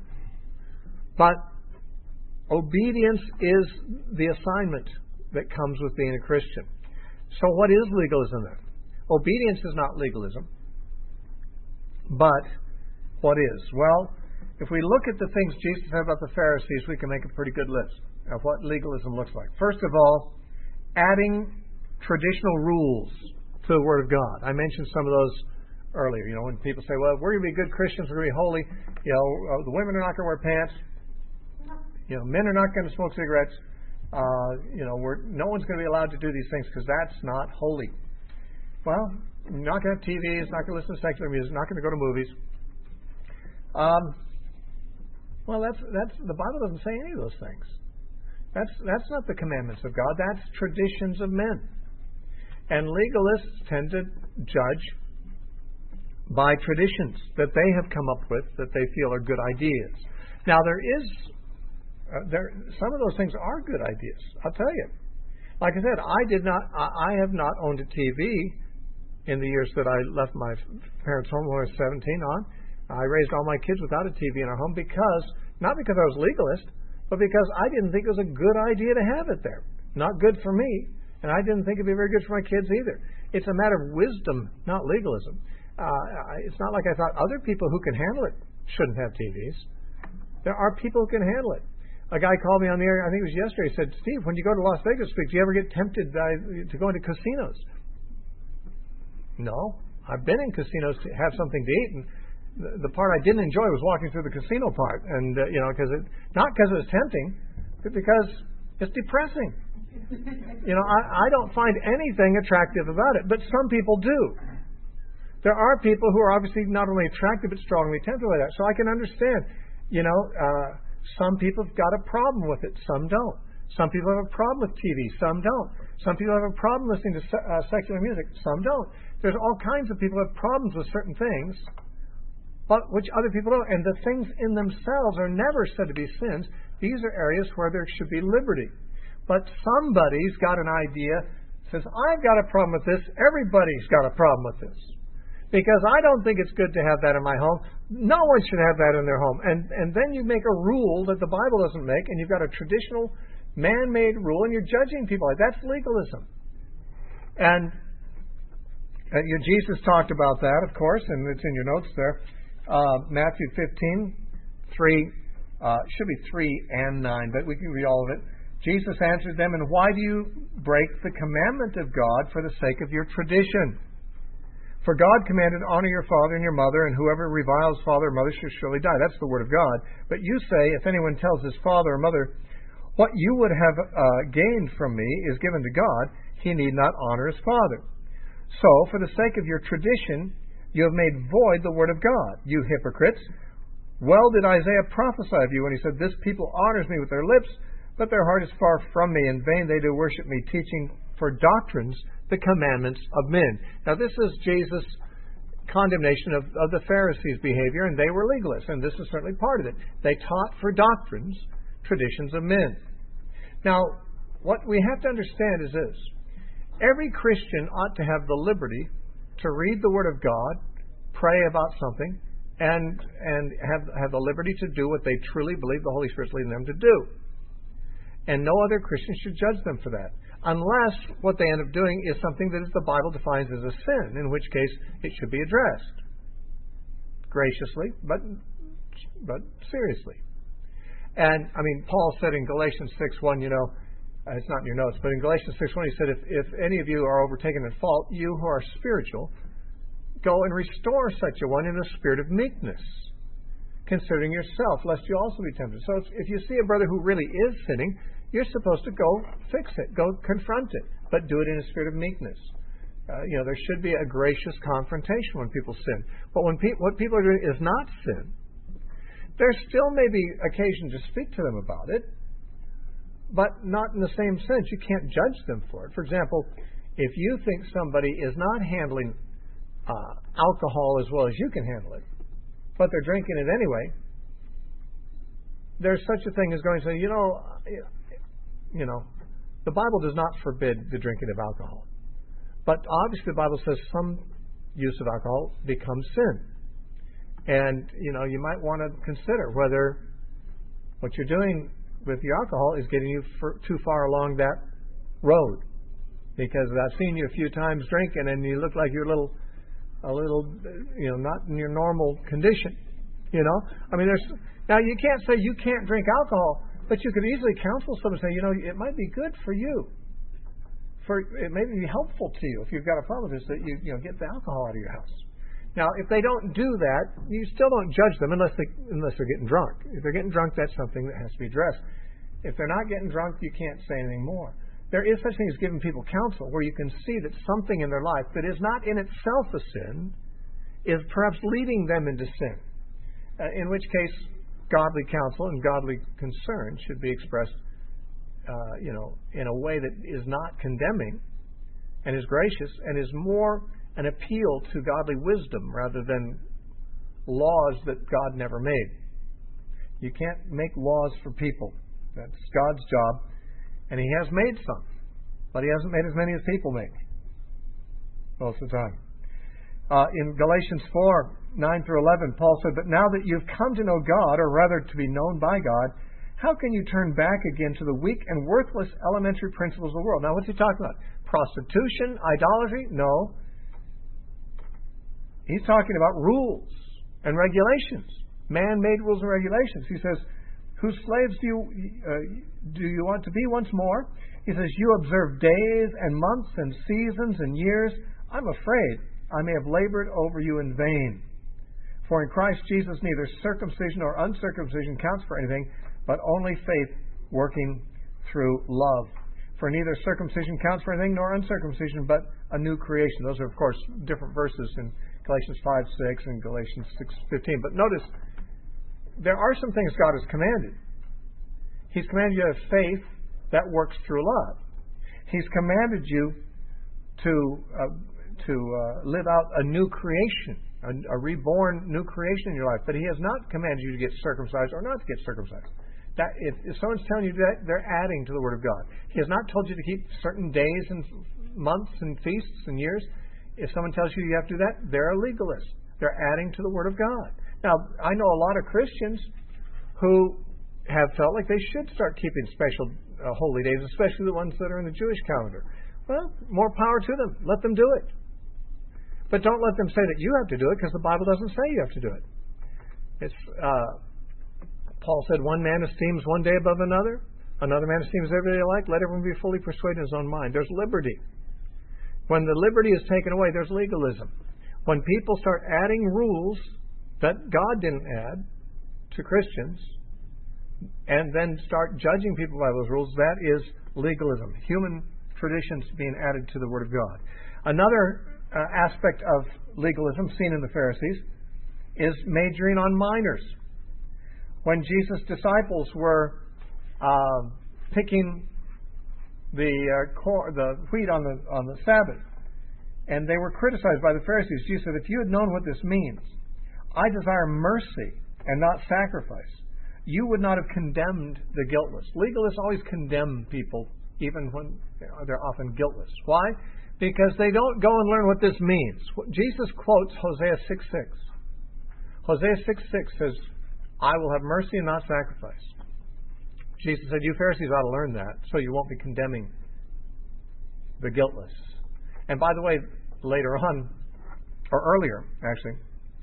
But obedience is the assignment that comes with being a Christian. So what is legalism then? Obedience is not legalism. But what is? Well, if we look at the things Jesus said about the Pharisees, we can make a pretty good list of what legalism looks like. First of all, adding traditional rules to the Word of God. I mentioned some of those earlier. You know, when people say, well, we're going to be good Christians, we're going to be holy. You know, the women are not going to wear pants. You know, men are not going to smoke cigarettes. No one's going to be allowed to do these things because that's not holy. Well, you're not going to have TVs, not going to listen to secular music, not going to go to movies. Well, that's the Bible doesn't say any of those things. That's not the commandments of God. That's traditions of men. And legalists tend to judge by traditions that they have come up with that they feel are good ideas. Now, some of those things are good ideas. I'll tell you. Like I said, I have not owned a TV in the years that I left my parents' home when I was 17 on. I raised all my kids without a TV in our home not because I was legalist, but because I didn't think it was a good idea to have it there. Not good for me, and I didn't think it'd be very good for my kids either. It's a matter of wisdom, not legalism. It's not like I thought other people who can handle it shouldn't have TVs. There are people who can handle it. A guy called me on the air, I think it was yesterday, he said, Steve, when you go to Las Vegas, do you ever get tempted to go into casinos? No. I've been in casinos to have something to eat, and the part I didn't enjoy was walking through the casino part. And, not because it was tempting, but because it's depressing. I don't find anything attractive about it, but some people do. There are people who are obviously not only attracted, but strongly tempted by that. So I can understand, some people have got a problem with it, some don't. Some people have a problem with TV, some don't. Some people have a problem listening to secular music, some don't. There's all kinds of people who have problems with certain things, but which other people don't. And the things in themselves are never said to be sins. These are areas where there should be liberty. But somebody's got an idea, says, I've got a problem with this, everybody's got a problem with this. Because I don't think it's good to have that in my home. No one should have that in their home. And then you make a rule that the Bible doesn't make, and you've got a traditional man-made rule, and you're judging people. That's legalism. And Jesus talked about that, of course, and it's in your notes there. Matthew 15, 3, should be 3 and 9, but we can read all of it. Jesus answered them, "And why do you break the commandment of God for the sake of your tradition? For God commanded, honor your father and your mother, and whoever reviles father or mother shall surely die." That's the word of God. But you say, if anyone tells his father or mother, "What you would have gained from me is given to God," he need not honor his father. So, for the sake of your tradition, you have made void the word of God. You hypocrites! Well did Isaiah prophesy of you when he said, "This people honors me with their lips, but their heart is far from me. In vain they do worship me, teaching for doctrines the commandments of men." Now this is Jesus' condemnation of the Pharisees' behavior, and they were legalists, and this is certainly part of it. They taught for doctrines, traditions of men. Now, what we have to understand is this. Every Christian ought to have the liberty to read the Word of God, pray about something, and have the liberty to do what they truly believe the Holy Spirit's leading them to do. And no other Christian should judge them for that, unless what they end up doing is something that the Bible defines as a sin, in which case it should be addressed graciously, but seriously. And, Paul said in Galatians 6:1, it's not in your notes, but in Galatians 6:1 he said, if any of you are overtaken in fault, you who are spiritual, go and restore such a one in a spirit of meekness, considering yourself, lest you also be tempted. So if you see a brother who really is sinning, you're supposed to go fix it, go confront it, but do it in a spirit of meekness. There should be a gracious confrontation when people sin. But when what people are doing is not sin, there still may be occasion to speak to them about it, but not in the same sense. You can't judge them for it. For example, if you think somebody is not handling alcohol as well as you can handle it, but they're drinking it anyway, there's such a thing as going to say, the Bible does not forbid the drinking of alcohol. But obviously the Bible says some use of alcohol becomes sin. And, you might want to consider whether what you're doing with the alcohol is getting you too far along that road. Because I've seen you a few times drinking and you look like you're a little, not in your normal condition. Now you can't say you can't drink alcohol, but you could easily counsel someone and say, it might be good for you. It may be helpful to you if you've got a problem with this, that you get the alcohol out of your house. Now, if they don't do that, you still don't judge them unless they're getting drunk. If they're getting drunk, that's something that has to be addressed. If they're not getting drunk, you can't say anything more. There is such thing as giving people counsel, where you can see that something in their life that is not in itself a sin is perhaps leading them into sin. In which case, godly counsel and godly concern should be expressed, in a way that is not condemning and is gracious and is more an appeal to godly wisdom rather than laws that God never made. You can't make laws for people. That's God's job. And He has made some. But He hasn't made as many as people make most of the time. In Galatians 4:9-11, Paul said, "But now that you've come to know God, or rather to be known by God, how can you turn back again to the weak and worthless elementary principles of the world?" Now, what's he talking about? Prostitution? Idolatry? No. He's talking about rules and regulations, man-made rules and regulations. He says, "Whose slaves do you want to be once more?" He says, "You observe days and months and seasons and years. I'm afraid I may have labored over you in vain. For in Christ Jesus neither circumcision nor uncircumcision counts for anything, but only faith working through love. For neither circumcision counts for anything nor uncircumcision, but a new creation." Those are, of course, different verses in Galatians 5:6 and Galatians 6:15. But notice, there are some things God has commanded. He's commanded you to have faith that works through love. He's commanded you to live out a new creation, a reborn new creation in your life. But He has not commanded you to get circumcised or not to get circumcised. That if someone's telling you that, they're adding to the Word of God. He has not told you to keep certain days and months and feasts and years. If someone tells you you have to do that, they're a legalist. They're adding to the Word of God. Now, I know a lot of Christians who have felt like they should start keeping special holy days, especially the ones that are in the Jewish calendar. Well, more power to them. Let them do it. But don't let them say that you have to do it, because the Bible doesn't say you have to do it. It's Paul said, one man esteems one day above another. Another man esteems every day alike. Let everyone be fully persuaded in his own mind. There's liberty. When the liberty is taken away, there's legalism. When people start adding rules that God didn't add to Christians, and then start judging people by those rules, that is legalism. Human traditions being added to the Word of God. Another aspect of legalism seen in the Pharisees is majoring on minors. When Jesus' disciples were picking the wheat on the Sabbath, and they were criticized by the Pharisees, Jesus said, if you had known what this means, I desire mercy and not sacrifice, you would not have condemned the guiltless. Legalists always condemn people, even when they're often guiltless. Why? Because they don't go and learn what this means. Jesus quotes Hosea 6:6. Hosea 6:6 says, I will have mercy and not sacrifice. Jesus said, you Pharisees ought to learn that, so you won't be condemning the guiltless. And by the way, later on, or earlier, actually,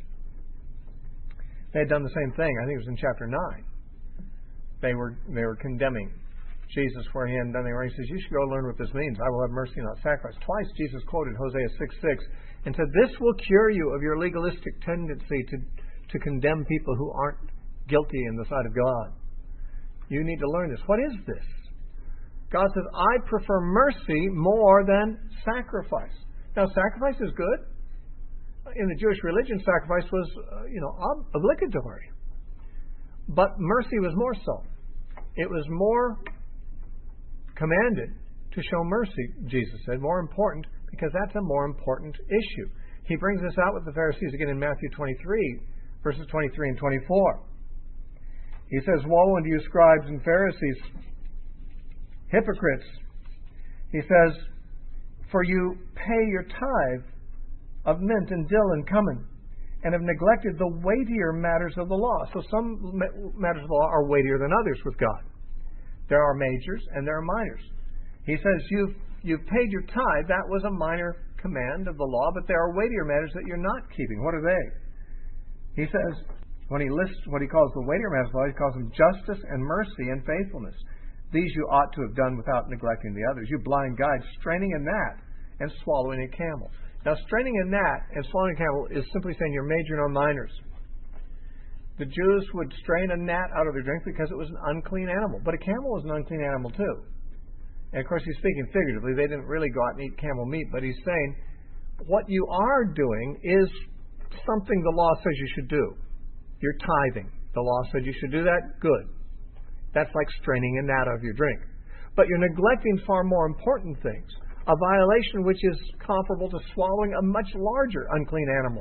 they had done the same thing. I think it was in chapter 9. They were condemning Jesus for him. Then he says, you should go learn what this means. I will have mercy, not sacrifice. Twice Jesus quoted Hosea 6:6 and said, this will cure you of your legalistic tendency to condemn people who aren't guilty in the sight of God. You need to learn this. What is this? God says, I prefer mercy more than sacrifice. Now, sacrifice is good. In the Jewish religion, sacrifice was, obligatory. But mercy was more so. It was more commanded to show mercy, Jesus said, more important, because that's a more important issue. He brings this out with the Pharisees again in Matthew 23, verses 23 and 24. He says, woe unto you, scribes and Pharisees, hypocrites. He says, for you pay your tithe of mint and dill and cumin, and have neglected the weightier matters of the law. So some matters of the law are weightier than others with God. There are majors and there are minors. He says, you've paid your tithe. That was a minor command of the law, but there are weightier matters that you're not keeping. What are they? He says, when he lists what he calls the weightier matters of the law, he calls them justice and mercy and faithfulness. These you ought to have done without neglecting the others. You blind guides, straining a gnat and swallowing a camel. Now, straining a gnat and swallowing a camel is simply saying you're majoring on minors. The Jews would strain a gnat out of their drink because it was an unclean animal. But a camel was an unclean animal too. And of course, he's speaking figuratively. They didn't really go out and eat camel meat, but he's saying what you are doing is something the law says you should do. You're tithing. The law said you should do that. Good. That's like straining a gnat out of your drink. But you're neglecting far more important things. A violation which is comparable to swallowing a much larger unclean animal.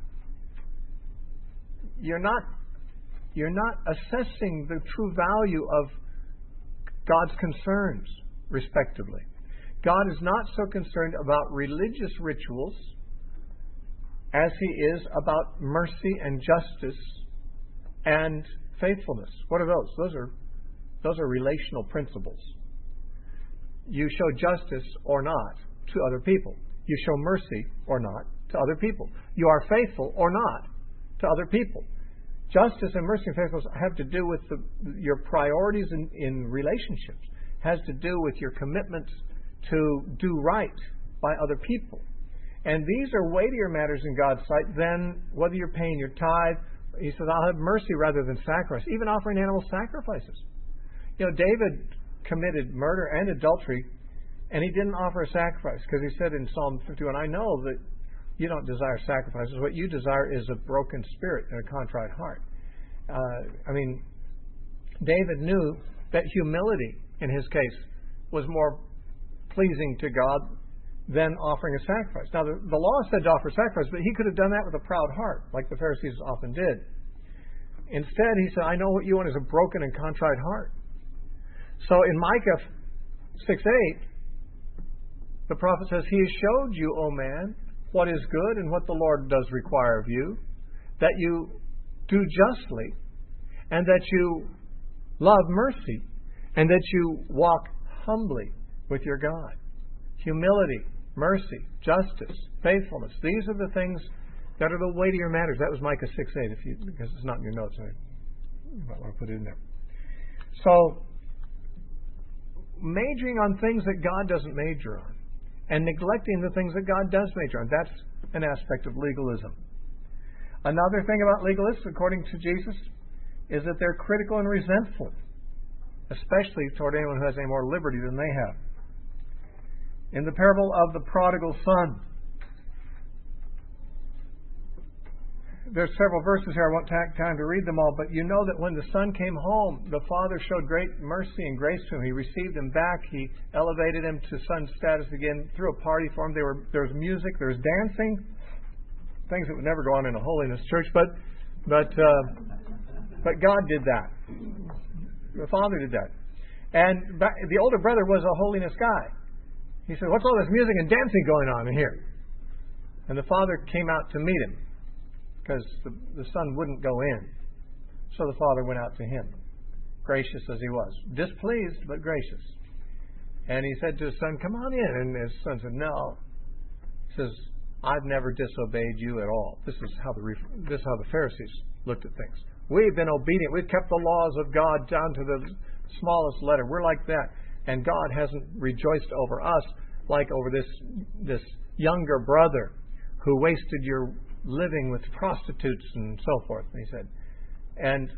You're not assessing the true value of God's concerns, respectively. God is not so concerned about religious rituals as He is about mercy and justice and faithfulness. What are those? Those are relational principles. You show justice or not to other people. You show mercy or not to other people. You are faithful or not to other people. Justice and mercy and faithfulness have to do with your priorities in relationships. Has to do with your commitments to do right by other people. And these are weightier matters in God's sight than whether you're paying your tithe. He says, I'll have mercy rather than sacrifice. Even offering animal sacrifices. David committed murder and adultery, and he didn't offer a sacrifice because he said in Psalm 51, I know that you don't desire sacrifices. What you desire is a broken spirit and a contrite heart. David knew that humility, in his case, was more pleasing to God than offering a sacrifice. Now, the law said to offer sacrifice, but he could have done that with a proud heart, like the Pharisees often did. Instead, he said, I know what you want is a broken and contrite heart. So in Micah 6:8, the prophet says, He has showed you, O man, what is good and what the Lord does require of you, that you do justly, and that you love mercy, and that you walk humbly with your God. humility, mercy, justice, faithfulness. These are the things that are the weightier matters. That was Micah 6:8, because it's not in your notes. You might want to put it in there. So, majoring on things that God doesn't major on, and neglecting the things that God does major on, that's an aspect of legalism. Another thing about legalists, according to Jesus, is that they're critical and resentful, especially toward anyone who has any more liberty than they have. In the parable of the prodigal son, there's several verses here. I won't take time to read them all, but you know that when the son came home, the father showed great mercy and grace to him. He received him back. He elevated him to son status again, threw a party for him. There was music, there was dancing, things that would never go on in a holiness church, but God did that. The father did that. And the older brother was a holiness guy. He said, "What's all this music and dancing going on in here?" And the father came out to meet him, because the son wouldn't go in. So the father went out to him, gracious as he was. Displeased, but gracious. And he said to his son, "Come on in." And his son said, "No." He says, "I've never disobeyed you at all." This is how the Pharisees looked at things. We've been obedient. We've kept the laws of God down to the smallest letter. We're like that. And God hasn't rejoiced over us like over this younger brother who wasted your living with prostitutes and so forth. And he said, and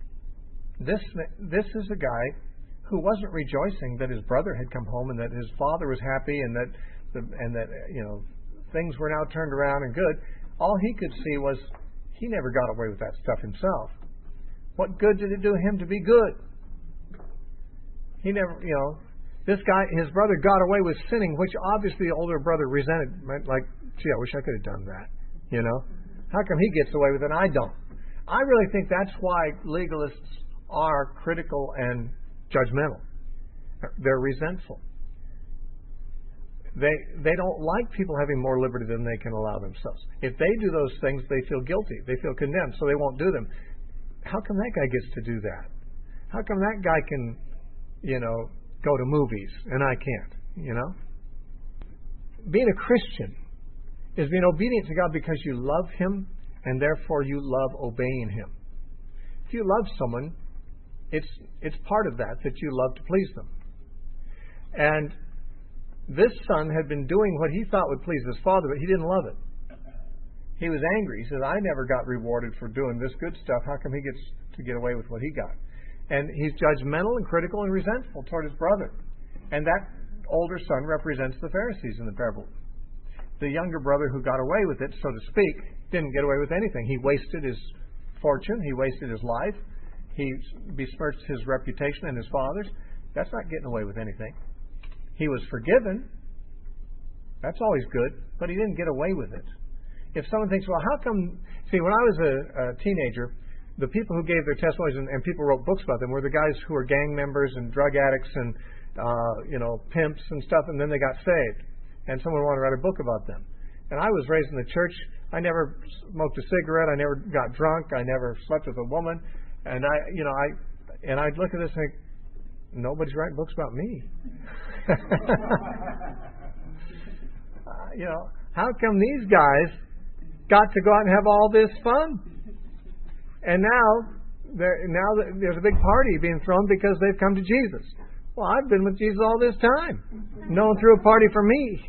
this is a guy who wasn't rejoicing that his brother had come home and that his father was happy and that things were now turned around and good. All he could see was he never got away with that stuff himself. What good did it do him to be good? He never, this guy, his brother got away with sinning, which obviously the older brother resented. Like, gee, I wish I could have done that. How come he gets away with it and I don't? I really think that's why legalists are critical and judgmental. They're resentful. They don't like people having more liberty than they can allow themselves. If they do those things, they feel guilty. They feel condemned, so they won't do them. How come that guy gets to do that? How come that guy can, go to movies and I can't, Being a Christian is being obedient to God because you love Him and therefore you love obeying Him. If you love someone, it's part of that you love to please them. And this son had been doing what he thought would please his father, but he didn't love it. He was angry. He said, "I never got rewarded for doing this good stuff. How come he gets to get away with what he got?" And he's judgmental and critical and resentful toward his brother. And that older son represents the Pharisees in the parable. The younger brother who got away with it, so to speak, didn't get away with anything. He wasted his fortune. He wasted his life. He besmirched his reputation and his father's. That's not getting away with anything. He was forgiven. That's always good. But he didn't get away with it. If someone thinks, well, how come... See, when I was a teenager, the people who gave their testimonies and people wrote books about them were the guys who were gang members and drug addicts and, pimps and stuff, and then they got saved. And someone wanted to write a book about them. And I was raised in the church. I never smoked a cigarette. I never got drunk. I never slept with a woman. And I'd look at this and think, nobody's writing books about me. How come these guys got to go out and have all this fun? And now there's a big party being thrown because they've come to Jesus. Well, I've been with Jesus all this time. No one threw a party for me.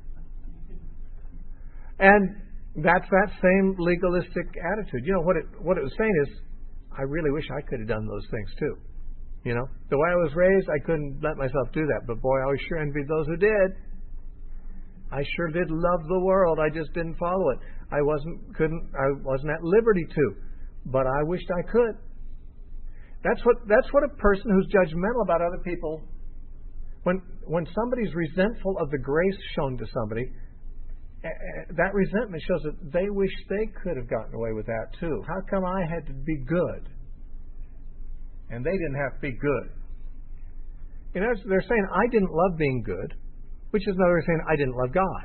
And that's that same legalistic attitude. What it was saying is, I really wish I could have done those things too. The way I was raised, I couldn't let myself do that. But boy, I was sure envied those who did. I sure did love the world. I just didn't follow it. I wasn't at liberty to. But I wished I could. That's what a person who's judgmental about other people, when somebody's resentful of the grace shown to somebody, that resentment shows that they wish they could have gotten away with that too. How come I had to be good? And they didn't have to be good. They're saying, I didn't love being good, which is another way of saying, I didn't love God.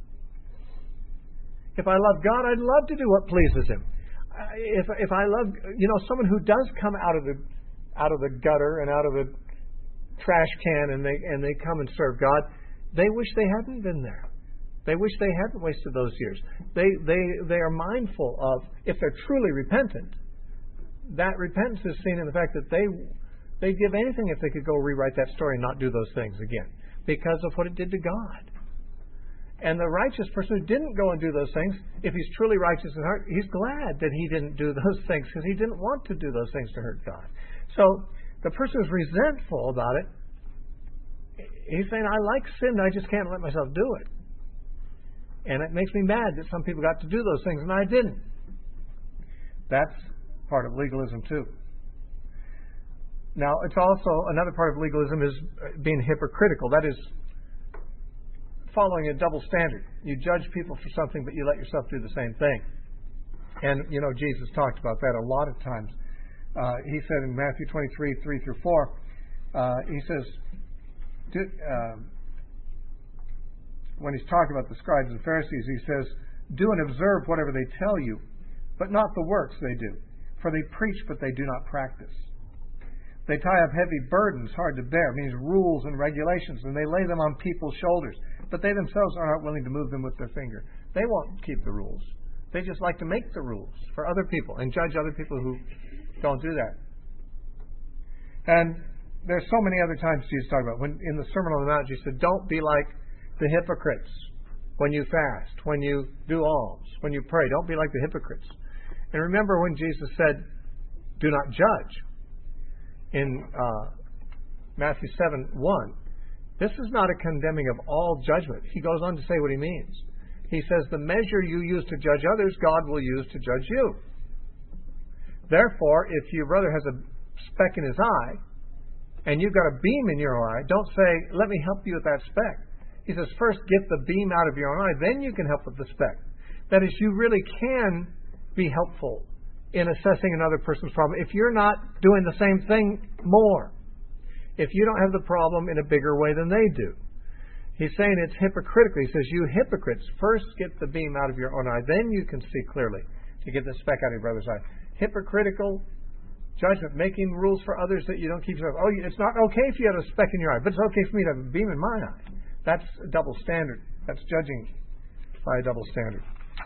If I love God, I'd love to do what pleases Him. If I love, someone who does come out of the gutter and out of the trash can and they come and serve God, they wish they hadn't been there. They wish they hadn't wasted those years. They are mindful of, if they're truly repentant, that repentance is seen in the fact that they'd give anything if they could go rewrite that story and not do those things again, because of what it did to God. And the righteous person who didn't go and do those things, if he's truly righteous in heart, he's glad that he didn't do those things, because he didn't want to do those things to hurt God. So the person who's resentful about it, he's saying, I like sin, I just can't let myself do it. And it makes me mad that some people got to do those things and I didn't. That's part of legalism too. Now, it's also, another part of legalism is being hypocritical. That is following a double standard. You judge people for something, but you let yourself do the same thing. And, Jesus talked about that a lot of times. He said in Matthew 23, 3 through 4, he says, when he's talking about the scribes and Pharisees, he says, do and observe whatever they tell you, but not the works they do. For they preach, but they do not practice. They tie up heavy burdens, hard to bear, means rules and regulations, and they lay them on people's shoulders, but they themselves are not willing to move them with their finger. They won't keep the rules. They just like to make the rules for other people and judge other people who don't do that. And there's so many other times Jesus talked about, when in the Sermon on the Mount, Jesus said, don't be like the hypocrites when you fast, when you do alms, when you pray. Don't be like the hypocrites. And remember when Jesus said, do not judge, in Matthew 7:1, this is not a condemning of all judgment. He goes on to say what he means. He says, the measure you use to judge others, God will use to judge you. Therefore, if your brother has a speck in his eye, and you've got a beam in your eye, don't say, let me help you with that speck. He says, first get the beam out of your own eye, then you can help with the speck. That is, you really can be helpful in assessing another person's problem if you're not doing the same thing more. If you don't have the problem in a bigger way than they do. He's saying it's hypocritical. He says, you hypocrites, first get the beam out of your own eye, then you can see clearly to get the speck out of your brother's eye. Hypocritical judgment, making rules for others that you don't keep yourself. Oh, it's not okay if you have a speck in your eye, but it's okay for me to have a beam in my eye. That's a double standard. That's judging by a double standard.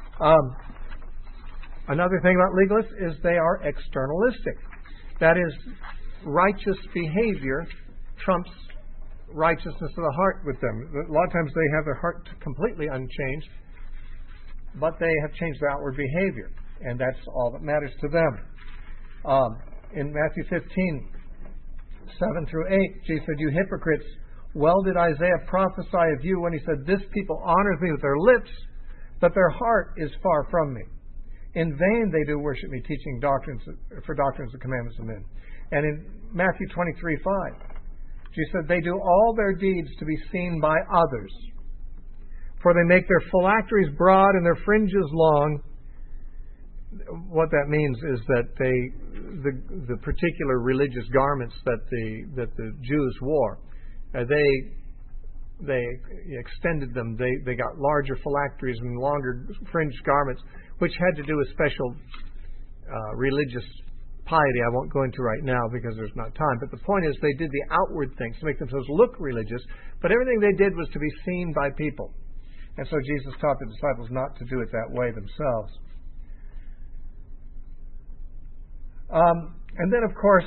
Another thing about legalists is they are externalistic. That is, righteous behavior trumps righteousness of the heart with them. A lot of times they have their heart completely unchanged, but they have changed their outward behavior, and that's all that matters to them. In Matthew 15, 7 through 8, Jesus said, you hypocrites, well did Isaiah prophesy of you when he said, this people honors me with their lips, but their heart is far from me. In vain they do worship me, teaching doctrines and commandments of men. And in Matthew 23:5, Jesus said, they do all their deeds to be seen by others. For they make their phylacteries broad and their fringes long. What that means is that the particular religious garments that the Jews wore, they extended them. They got larger phylacteries and longer fringed garments, which had to do with special religious piety I won't go into right now because there's not time. But the point is they did the outward things to make themselves look religious, but everything they did was to be seen by people. And so Jesus taught the disciples not to do it that way themselves. And then, of course,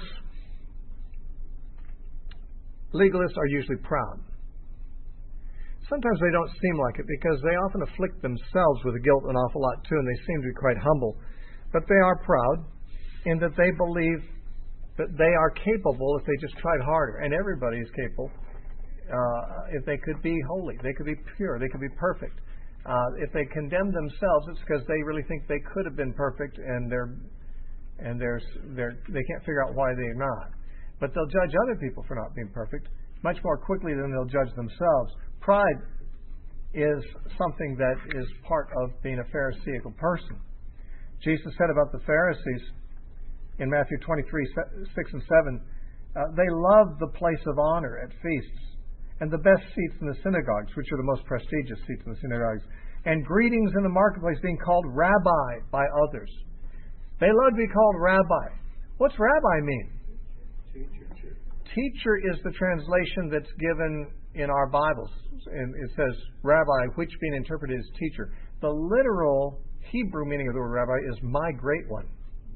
legalists are usually proud. Sometimes they don't seem like it because they often afflict themselves with guilt an awful lot too, and they seem to be quite humble. But they are proud in that they believe that they are capable if they just tried harder. And everybody is capable if they could be holy, they could be pure, they could be perfect. If they condemn themselves, it's because they really think they could have been perfect, and they can't figure out why they're not. But they'll judge other people for not being perfect much more quickly than they'll judge themselves. Pride is something that is part of being a Pharisaical person. Jesus said about the Pharisees in Matthew 23, 6 and 7, they love the place of honor at feasts and the best seats in the synagogues, which are the most prestigious seats in the synagogues, and greetings in the marketplace, being called rabbi by others. They love to be called rabbi. What's rabbi mean? teacher is the translation that's given in our Bibles. And it says, Rabbi, which being interpreted as teacher. The literal Hebrew meaning of the word rabbi is my great one.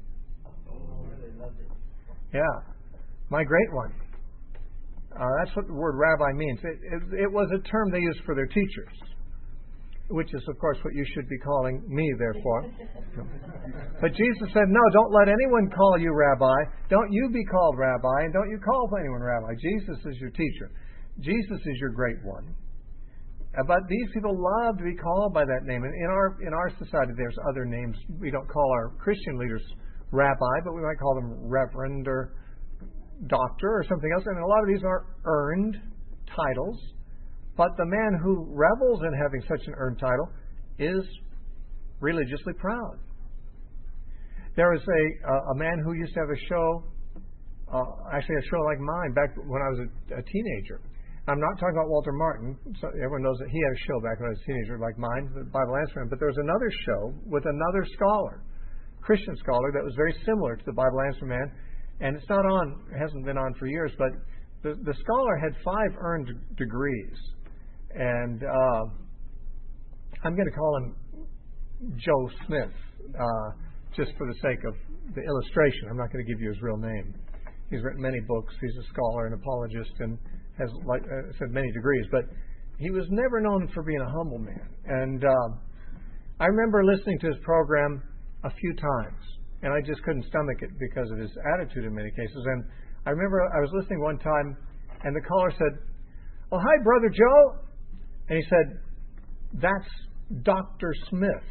Yeah, my great one. That's what the word rabbi means. It was a term they used for their teachers, which is, of course, what you should be calling me, therefore. But Jesus said, no, don't let anyone call you rabbi. Don't you be called rabbi, and don't you call anyone rabbi. Jesus is your teacher. Jesus is your great one. But these people love to be called by that name. And in our society, there's other names. We don't call our Christian leaders rabbi, but we might call them reverend or doctor or something else. And a lot of these are earned titles. But the man who revels in having such an earned title is religiously proud. There was a man who used to have a show, actually a show like mine, back when I was a teenager. I'm not talking about Walter Martin. So everyone knows that he had a show back when I was a teenager like mine, the Bible Answer Man. But there was another show with another scholar, Christian scholar, that was very similar to the Bible Answer Man. And it's not on, it hasn't been on for years, but the scholar had 5 earned degrees. And I'm going to call him Joe Smith, just for the sake of the illustration. I'm not going to give you his real name. He's written many books. He's a scholar, an apologist, and has, like I said, many degrees. But he was never known for being a humble man. And I remember listening to his program a few times, and I just couldn't stomach it because of his attitude in many cases. And I remember I was listening one time, and the caller said, "Oh, hi, Brother Joe." And he said, "That's Dr. Smith.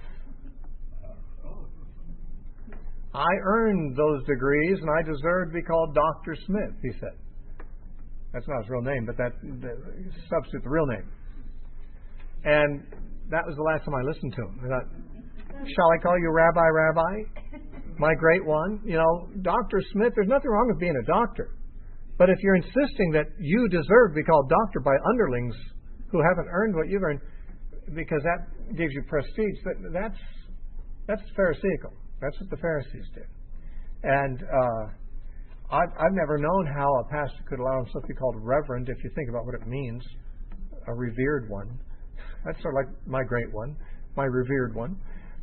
I earned those degrees, and I deserve to be called Dr. Smith," he said. That's not his real name, but that substitute the real name. And that was the last time I listened to him. I thought, shall I call you Rabbi, Rabbi? My great one? You know, Dr. Smith, there's nothing wrong with being a doctor. But if you're insisting that you deserve to be called doctor by underlings who haven't earned what you've earned, because that gives you prestige, that's Pharisaical. That's what the Pharisees did. And I've never known how a pastor could allow himself to be called reverend, if you think about what it means, a revered one. That's sort of like my great one, my revered one.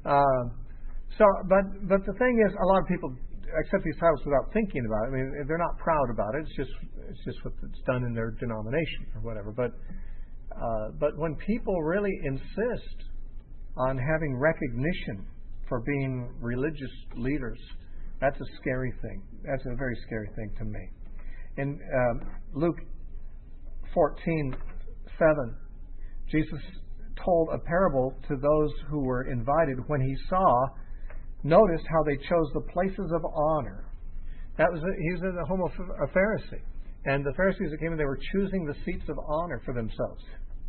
But the thing is, a lot of people accept these titles without thinking about it. I mean, they're not proud about it. It's just what's done in their denomination or whatever. But when people really insist on having recognition for being religious leaders, that's a scary thing. That's a very scary thing to me. In Luke 14:7, Jesus told a parable to those who were invited when he noticed how they chose the places of honor. He was at the home of a Pharisee. And the Pharisees that came in, they were choosing the seats of honor for themselves.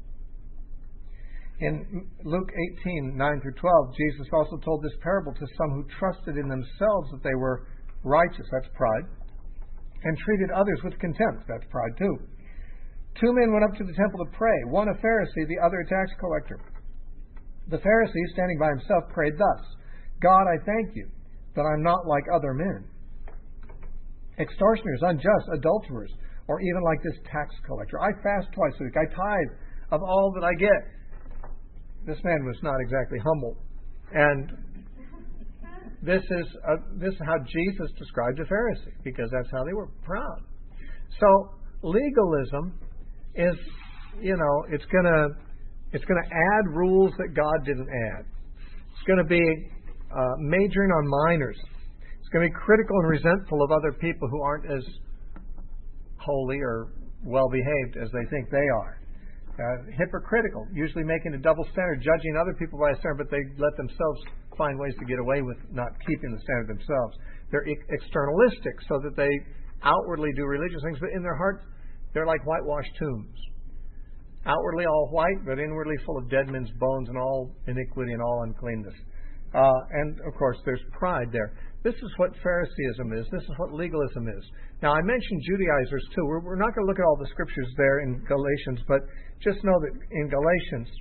In Luke 18:9-12, Jesus also told this parable to some who trusted in themselves that they were righteous, that's pride, and treated others with contempt, that's pride too. 2 men went up to the temple to pray, one a Pharisee, the other a tax collector. The Pharisee, standing by himself, prayed thus: "God, I thank you that I'm not like other men, extortioners, unjust, adulterers, or even like this tax collector. I fast twice a week. I tithe of all that I get." This man was not exactly humble. And this is how Jesus described the Pharisee, because that's how they were, proud. So legalism is, it's going to add rules that God didn't add. It's going to be majoring on minors. It's going to be critical and resentful of other people who aren't as holy or well-behaved as they think they are. Hypocritical, usually making a double standard, judging other people by a standard, but they let themselves find ways to get away with not keeping the standard themselves. They're externalistic, so that they outwardly do religious things, but in their heart, they're like whitewashed tombs. Outwardly all white, but inwardly full of dead men's bones and all iniquity and all uncleanness. And, of course, there's pride there. This is what Phariseeism is. This is what legalism is. Now, I mentioned Judaizers, too. We're not going to look at all the scriptures there in Galatians, but just know that in Galatians,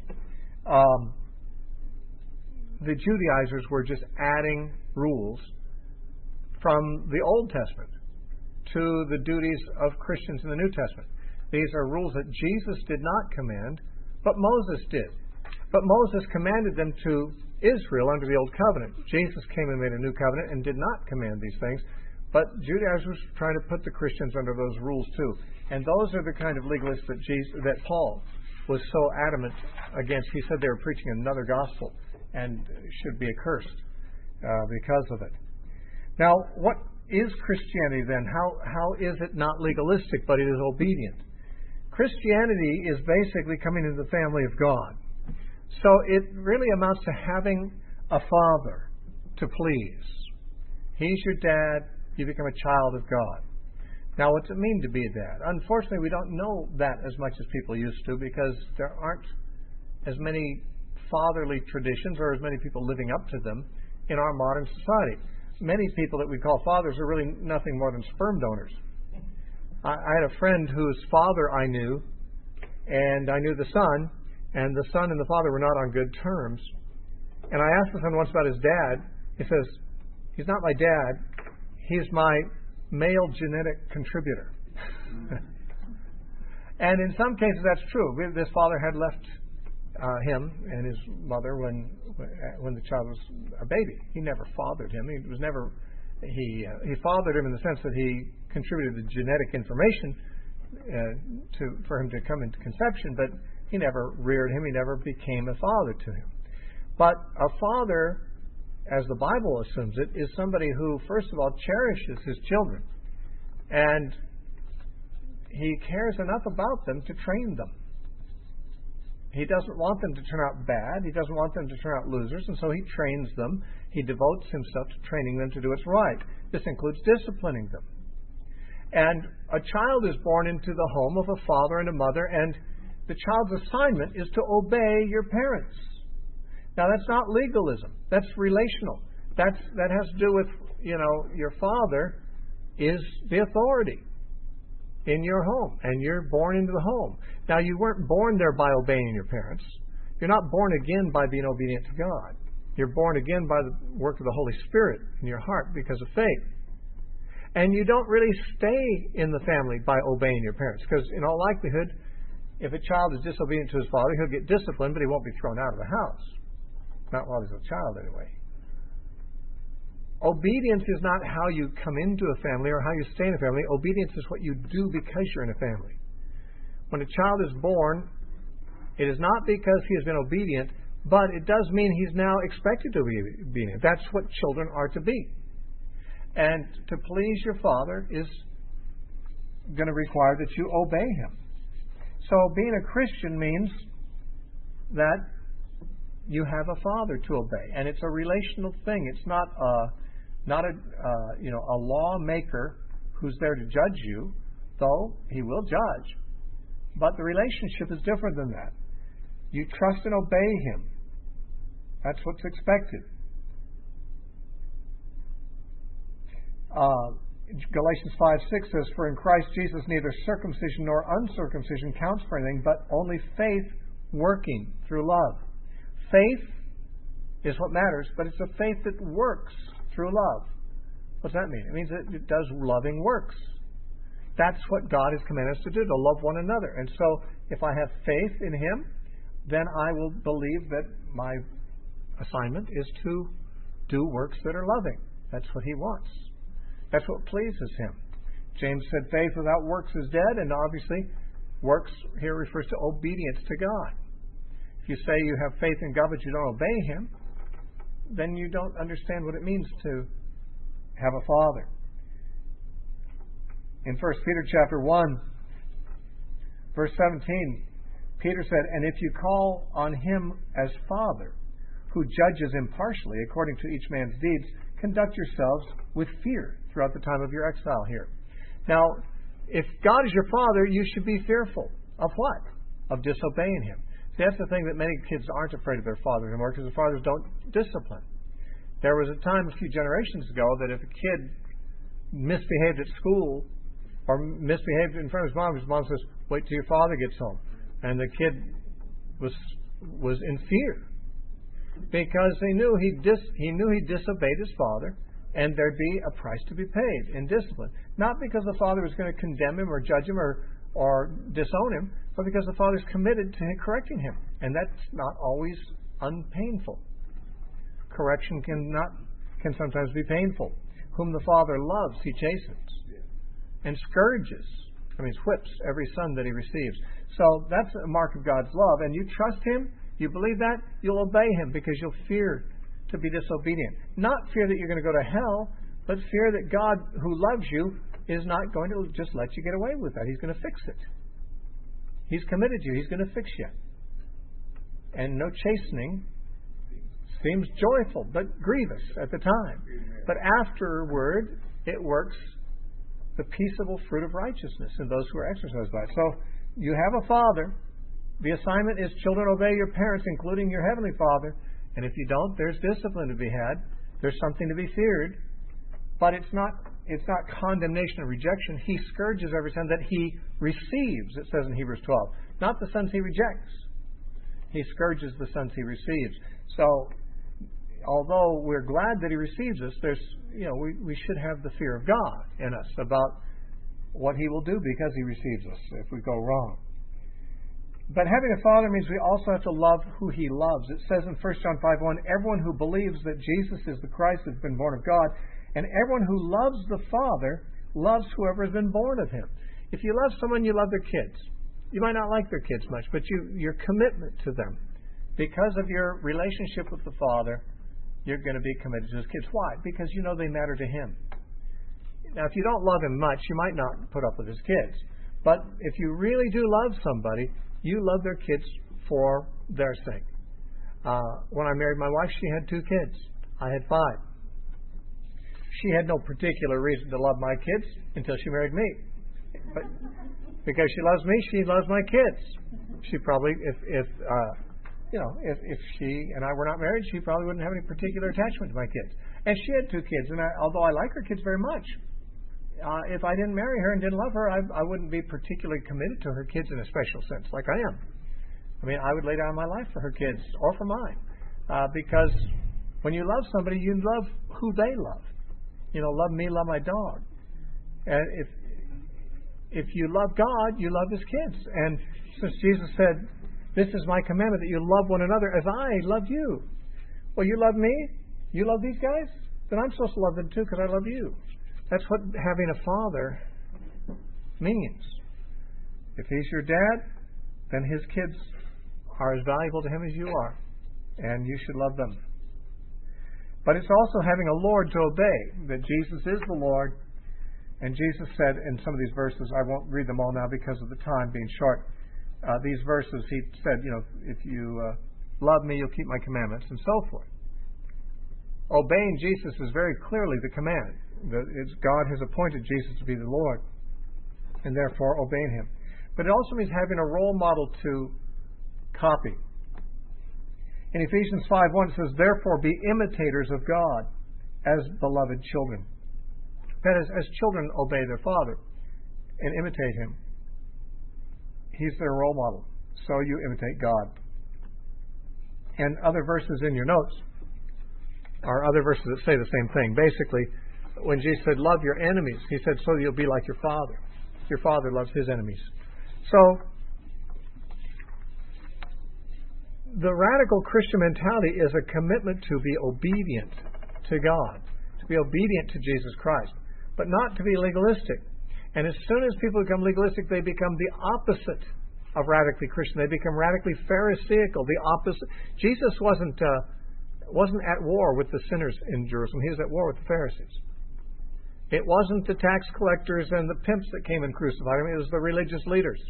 the Judaizers were just adding rules from the Old Testament to the duties of Christians in the New Testament. These are rules that Jesus did not command, but Moses did. But Moses commanded them to Israel under the Old Covenant. Jesus came and made a new covenant and did not command these things. But Judaizers was trying to put the Christians under those rules too. And those are the kind of legalists that Paul was so adamant against. He said they were preaching another gospel and should be accursed because of it. Now, what is Christianity then? How is it not legalistic, but it is obedient? Christianity is basically coming into the family of God. So it really amounts to having a father to please. He's your dad. You become a child of God. Now, what's it mean to be a dad? Unfortunately, we don't know that as much as people used to because there aren't as many fatherly traditions or as many people living up to them in our modern society. Many people that we call fathers are really nothing more than sperm donors. I had a friend whose father I knew, and I knew the son, and the son and the father were not on good terms. And I asked the son once about his dad. He says, "He's not my dad. He's my male genetic contributor." And in some cases that's true. This father had left him and his mother when the child was a baby. He never fathered him. He fathered him in the sense that he contributed the genetic information for him to come into conception, but he never reared him. He never became a father to him. But a father, as the Bible assumes it, is somebody who, first of all, cherishes his children. And he cares enough about them to train them. He doesn't want them to turn out bad. He doesn't want them to turn out losers. And so he trains them. He devotes himself to training them to do what's right. This includes disciplining them. And a child is born into the home of a father and a mother, and the child's assignment is to obey your parents. Now, that's not legalism. That's relational. That has to do with, your father is the authority in your home, and you're born into the home. Now, you weren't born there by obeying your parents. You're not born again by being obedient to God. You're born again by the work of the Holy Spirit in your heart because of faith. And you don't really stay in the family by obeying your parents, because in all likelihood, if a child is disobedient to his father, he'll get disciplined, but he won't be thrown out of the house. Not while he's a child, anyway. Obedience is not how you come into a family or how you stay in a family. Obedience is what you do because you're in a family. When a child is born, it is not because he has been obedient, but it does mean he's now expected to be obedient. That's what children are to be. And to please your father is going to require that you obey him. So being a Christian means that you have a father to obey, and it's a relational thing. It's not a lawmaker who's there to judge you, though he will judge. But the relationship is different than that. You trust and obey him. That's what's expected. Galatians 5:6 says, "For in Christ Jesus neither circumcision nor uncircumcision counts for anything, but only faith working through love." Faith is what matters, but it's a faith that works through love. What's that mean? It means that it does loving works. That's what God has commanded us to do, to love one another. And so if I have faith in him, then I will believe that my assignment is to do works that are loving. That's what he wants. That's what pleases him. James said faith without works is dead, and obviously works here refers to obedience to God. If you say you have faith in God but you don't obey him, then you don't understand what it means to have a father. In 1 Peter chapter 1, verse 17, Peter said, "And if you call on him as Father, who judges impartially according to each man's deeds, conduct yourselves with fear throughout the time of your exile here." Now, if God is your Father, you should be fearful. Of what? Of disobeying him. See, that's the thing that many kids aren't afraid of their father anymore, because the fathers don't discipline. There was a time a few generations ago that if a kid misbehaved at school or misbehaved in front of his mom says, "Wait till your father gets home." And the kid was in fear because he knew he disobeyed his father, And there'd be a price to be paid in discipline. Not because the father was going to condemn him or judge him or disown him, but because the father's committed to correcting him. And that's not always unpainful. Correction can sometimes be painful. Whom the father loves, he chastens and scourges. Whips every son that he receives. So that's a mark of God's love. And you trust him, you believe that, you'll obey him because you'll fear to be disobedient. Not fear that you're going to go to hell, but fear that God, who loves you, is not going to just let you get away with that. He's going to fix it. He's committed you. He's going to fix you. And no chastening seems joyful, but grievous at the time. But afterward, it works the peaceable fruit of righteousness in those who are exercised by it. So you have a father. The assignment is, children, obey your parents, including your heavenly Father. And if you don't, there's discipline to be had. There's something to be feared. But it's not condemnation or rejection. He scourges every son that he receives, it says in Hebrews 12. Not the sons he rejects. He scourges the sons he receives. So, although we're glad that he receives us, we should have the fear of God in us about what he will do because he receives us if we go wrong. But having a father means we also have to love who he loves. It says in 1 John 5:1, everyone who believes that Jesus is the Christ has been born of God, and everyone who loves the Father loves whoever has been born of him. If you love someone, you love their kids. You might not like their kids much, but your commitment to them, because of your relationship with the Father, you're going to be committed to his kids. Why? Because you know they matter to him. Now, if you don't love him much, you might not put up with his kids. But if you really do love somebody, you love their kids for their sake. When I married my wife, she had 2 kids. I had 5. She had no particular reason to love my kids until she married me. But because she loves me, she loves my kids. She probably, if she and I were not married, she probably wouldn't have any particular attachment to my kids. And she had 2 kids, and although I like her kids very much, if I didn't marry her and didn't love her, I wouldn't be particularly committed to her kids in a special sense, like I am. I would lay down my life for her kids or for mine, because when you love somebody, you love who they love. Love me, love my dog. And if you love God, you love his kids. And since Jesus said, "This is my commandment, that you love one another as I love you." Well, you love me? You love these guys? Then I'm supposed to love them too because I love you. That's what having a father means. If he's your dad, then his kids are as valuable to him as you are. And you should love them. But it's also having a Lord to obey, that Jesus is the Lord. And Jesus said in some of these verses, I won't read them all now because of the time being short. These verses, he said, if you love me, you'll keep my commandments, and so forth. Obeying Jesus is very clearly the command. God has appointed Jesus to be the Lord, and therefore obeying him. But it also means having a role model to copy. In Ephesians 5:1 it says, "Therefore be imitators of God as beloved children." That is, as children obey their father and imitate him. He's their role model. So you imitate God. And other verses in your notes are other verses that say the same thing. Basically, when Jesus said, love your enemies, he said, so you'll be like your Father. Your Father loves his enemies. So, the radical Christian mentality is a commitment to be obedient to God, to be obedient to Jesus Christ, but not to be legalistic. And as soon as people become legalistic, they become the opposite of radically Christian. They become radically Pharisaical, the opposite. Jesus wasn't at war with the sinners in Jerusalem. He was at war with the Pharisees. It wasn't the tax collectors and the pimps that came and crucified him. It was the religious leaders.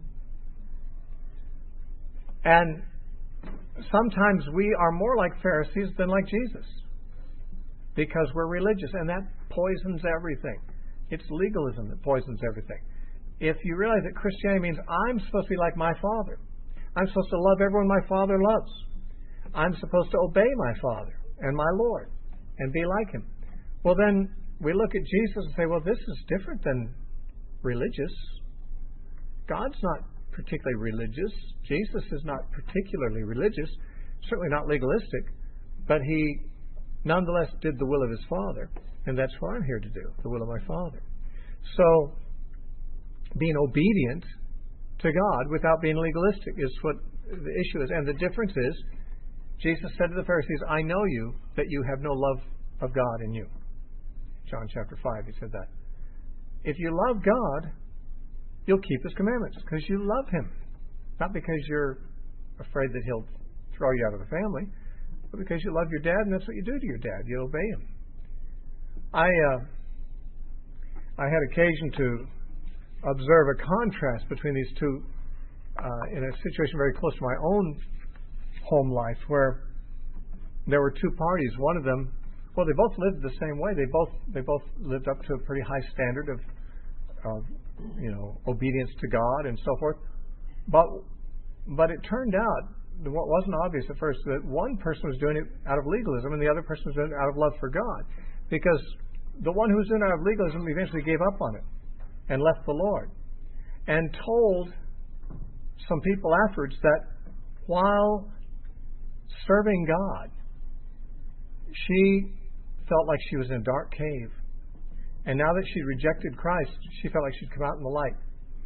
And sometimes we are more like Pharisees than like Jesus, because we're religious, and that poisons everything. It's legalism that poisons everything. If you realize that Christianity means I'm supposed to be like my Father, I'm supposed to love everyone my Father loves, I'm supposed to obey my Father and my Lord and be like him, well, then we look at Jesus and say, well, this is different than religious. God's not particularly religious. Jesus is not particularly religious, certainly not legalistic, but he nonetheless did the will of his Father. And that's what I'm here to do, the will of my Father. So, being obedient to God without being legalistic is what the issue is. And the difference is, Jesus said to the Pharisees, I know you, that you have no love of God in you. John chapter 5, he said that. If you love God, you'll keep his commandments because you love him. Not because you're afraid that he'll throw you out of the family, but because you love your dad and that's what you do to your dad. You obey him. I had occasion to observe a contrast between these two in a situation very close to my own home life where there were two parties. One of them, well, they both lived the same way. They both lived up to a pretty high standard of obedience to God and so forth. But it turned out, what wasn't obvious at first, that one person was doing it out of legalism and the other person was doing it out of love for God. Because the one who was doing it out of legalism eventually gave up on it and left the Lord. And told some people afterwards that while serving God, she felt like she was in a dark cave. And now that she'd rejected Christ, she felt like she'd come out in the light.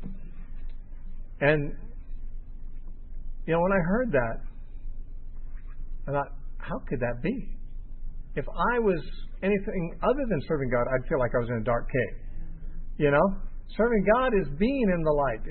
And, when I heard that, I thought, how could that be? If I was anything other than serving God, I'd feel like I was in a dark cave. Serving God is being in the light.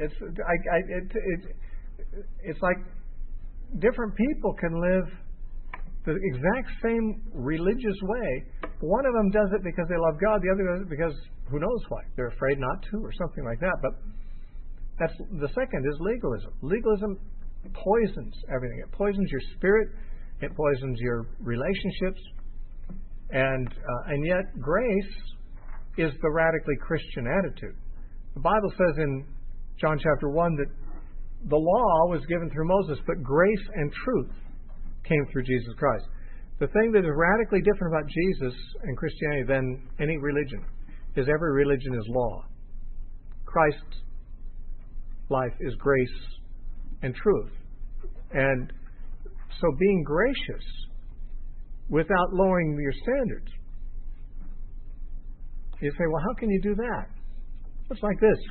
It's like different people can live the exact same religious way. One of them does it because they love God. The other does it because who knows why. They're afraid not to or something like that. But that's the second is legalism. Legalism poisons everything. It poisons your spirit. It poisons your relationships. And yet grace is the radically Christian attitude. The Bible says in John chapter 1 that the law was given through Moses, but grace and truth came through Jesus Christ. The thing that is radically different about Jesus and Christianity than any religion is every religion is law. Christ's life is grace and truth. And so being gracious without lowering your standards. You say, well, how can you do that? It's like this.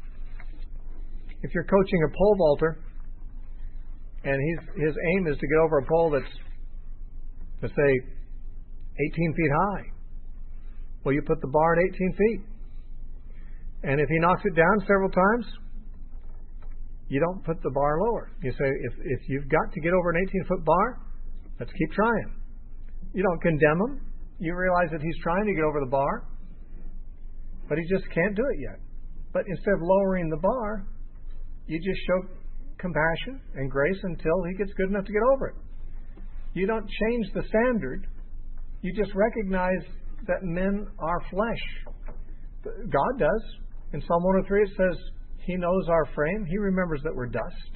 If you're coaching a pole vaulter and his aim is to get over a pole that's, let's say, 18 feet high, well, you put the bar at 18 feet. And if he knocks it down several times, you don't put the bar lower. You say, if you've got to get over an 18-foot bar, let's keep trying. You don't condemn him. You realize that he's trying to get over the bar, but he just can't do it yet. But instead of lowering the bar, you just show compassion and grace until he gets good enough to get over it. You don't change the standard. You just recognize that men are flesh. God does. In Psalm 103 it says, He knows our frame. He remembers that we're dust.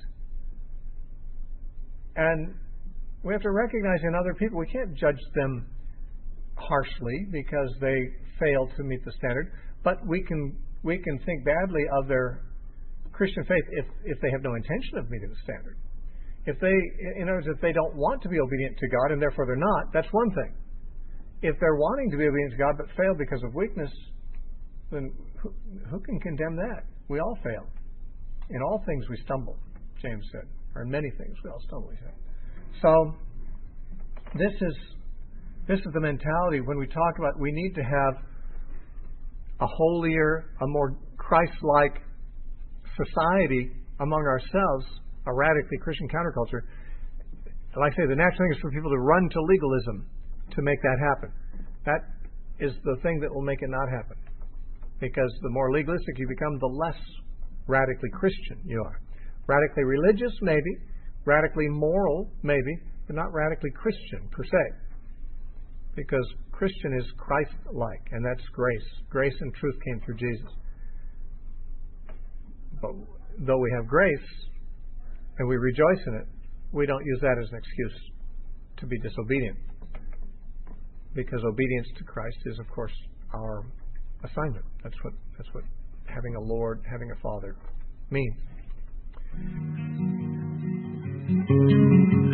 And we have to recognize in other people, we can't judge them harshly because they fail to meet the standard, but we can think badly of their Christian faith if they have no intention of meeting the standard. If they don't want to be obedient to God and therefore they're not, that's one thing. If they're wanting to be obedient to God but fail because of weakness, then who can condemn that? We all fail. In all things we stumble, James said. Or in many things we all stumble, he said. So this is the mentality when we talk about we need to have a holier, a more Christ-like society among ourselves, a radically Christian counterculture. Like I say, the natural thing is for people to run to legalism to make that happen. That is the thing that will make it not happen. Because the more legalistic you become, the less radically Christian you are. Radically religious, maybe. Radically moral, maybe. But not radically Christian, per se. Because Christian is Christ-like, and that's grace. Grace and truth came through Jesus. But though we have grace, and we rejoice in it, we don't use that as an excuse to be disobedient. Because obedience to Christ is, of course, our assignment. That's what having a Lord, having a Father means.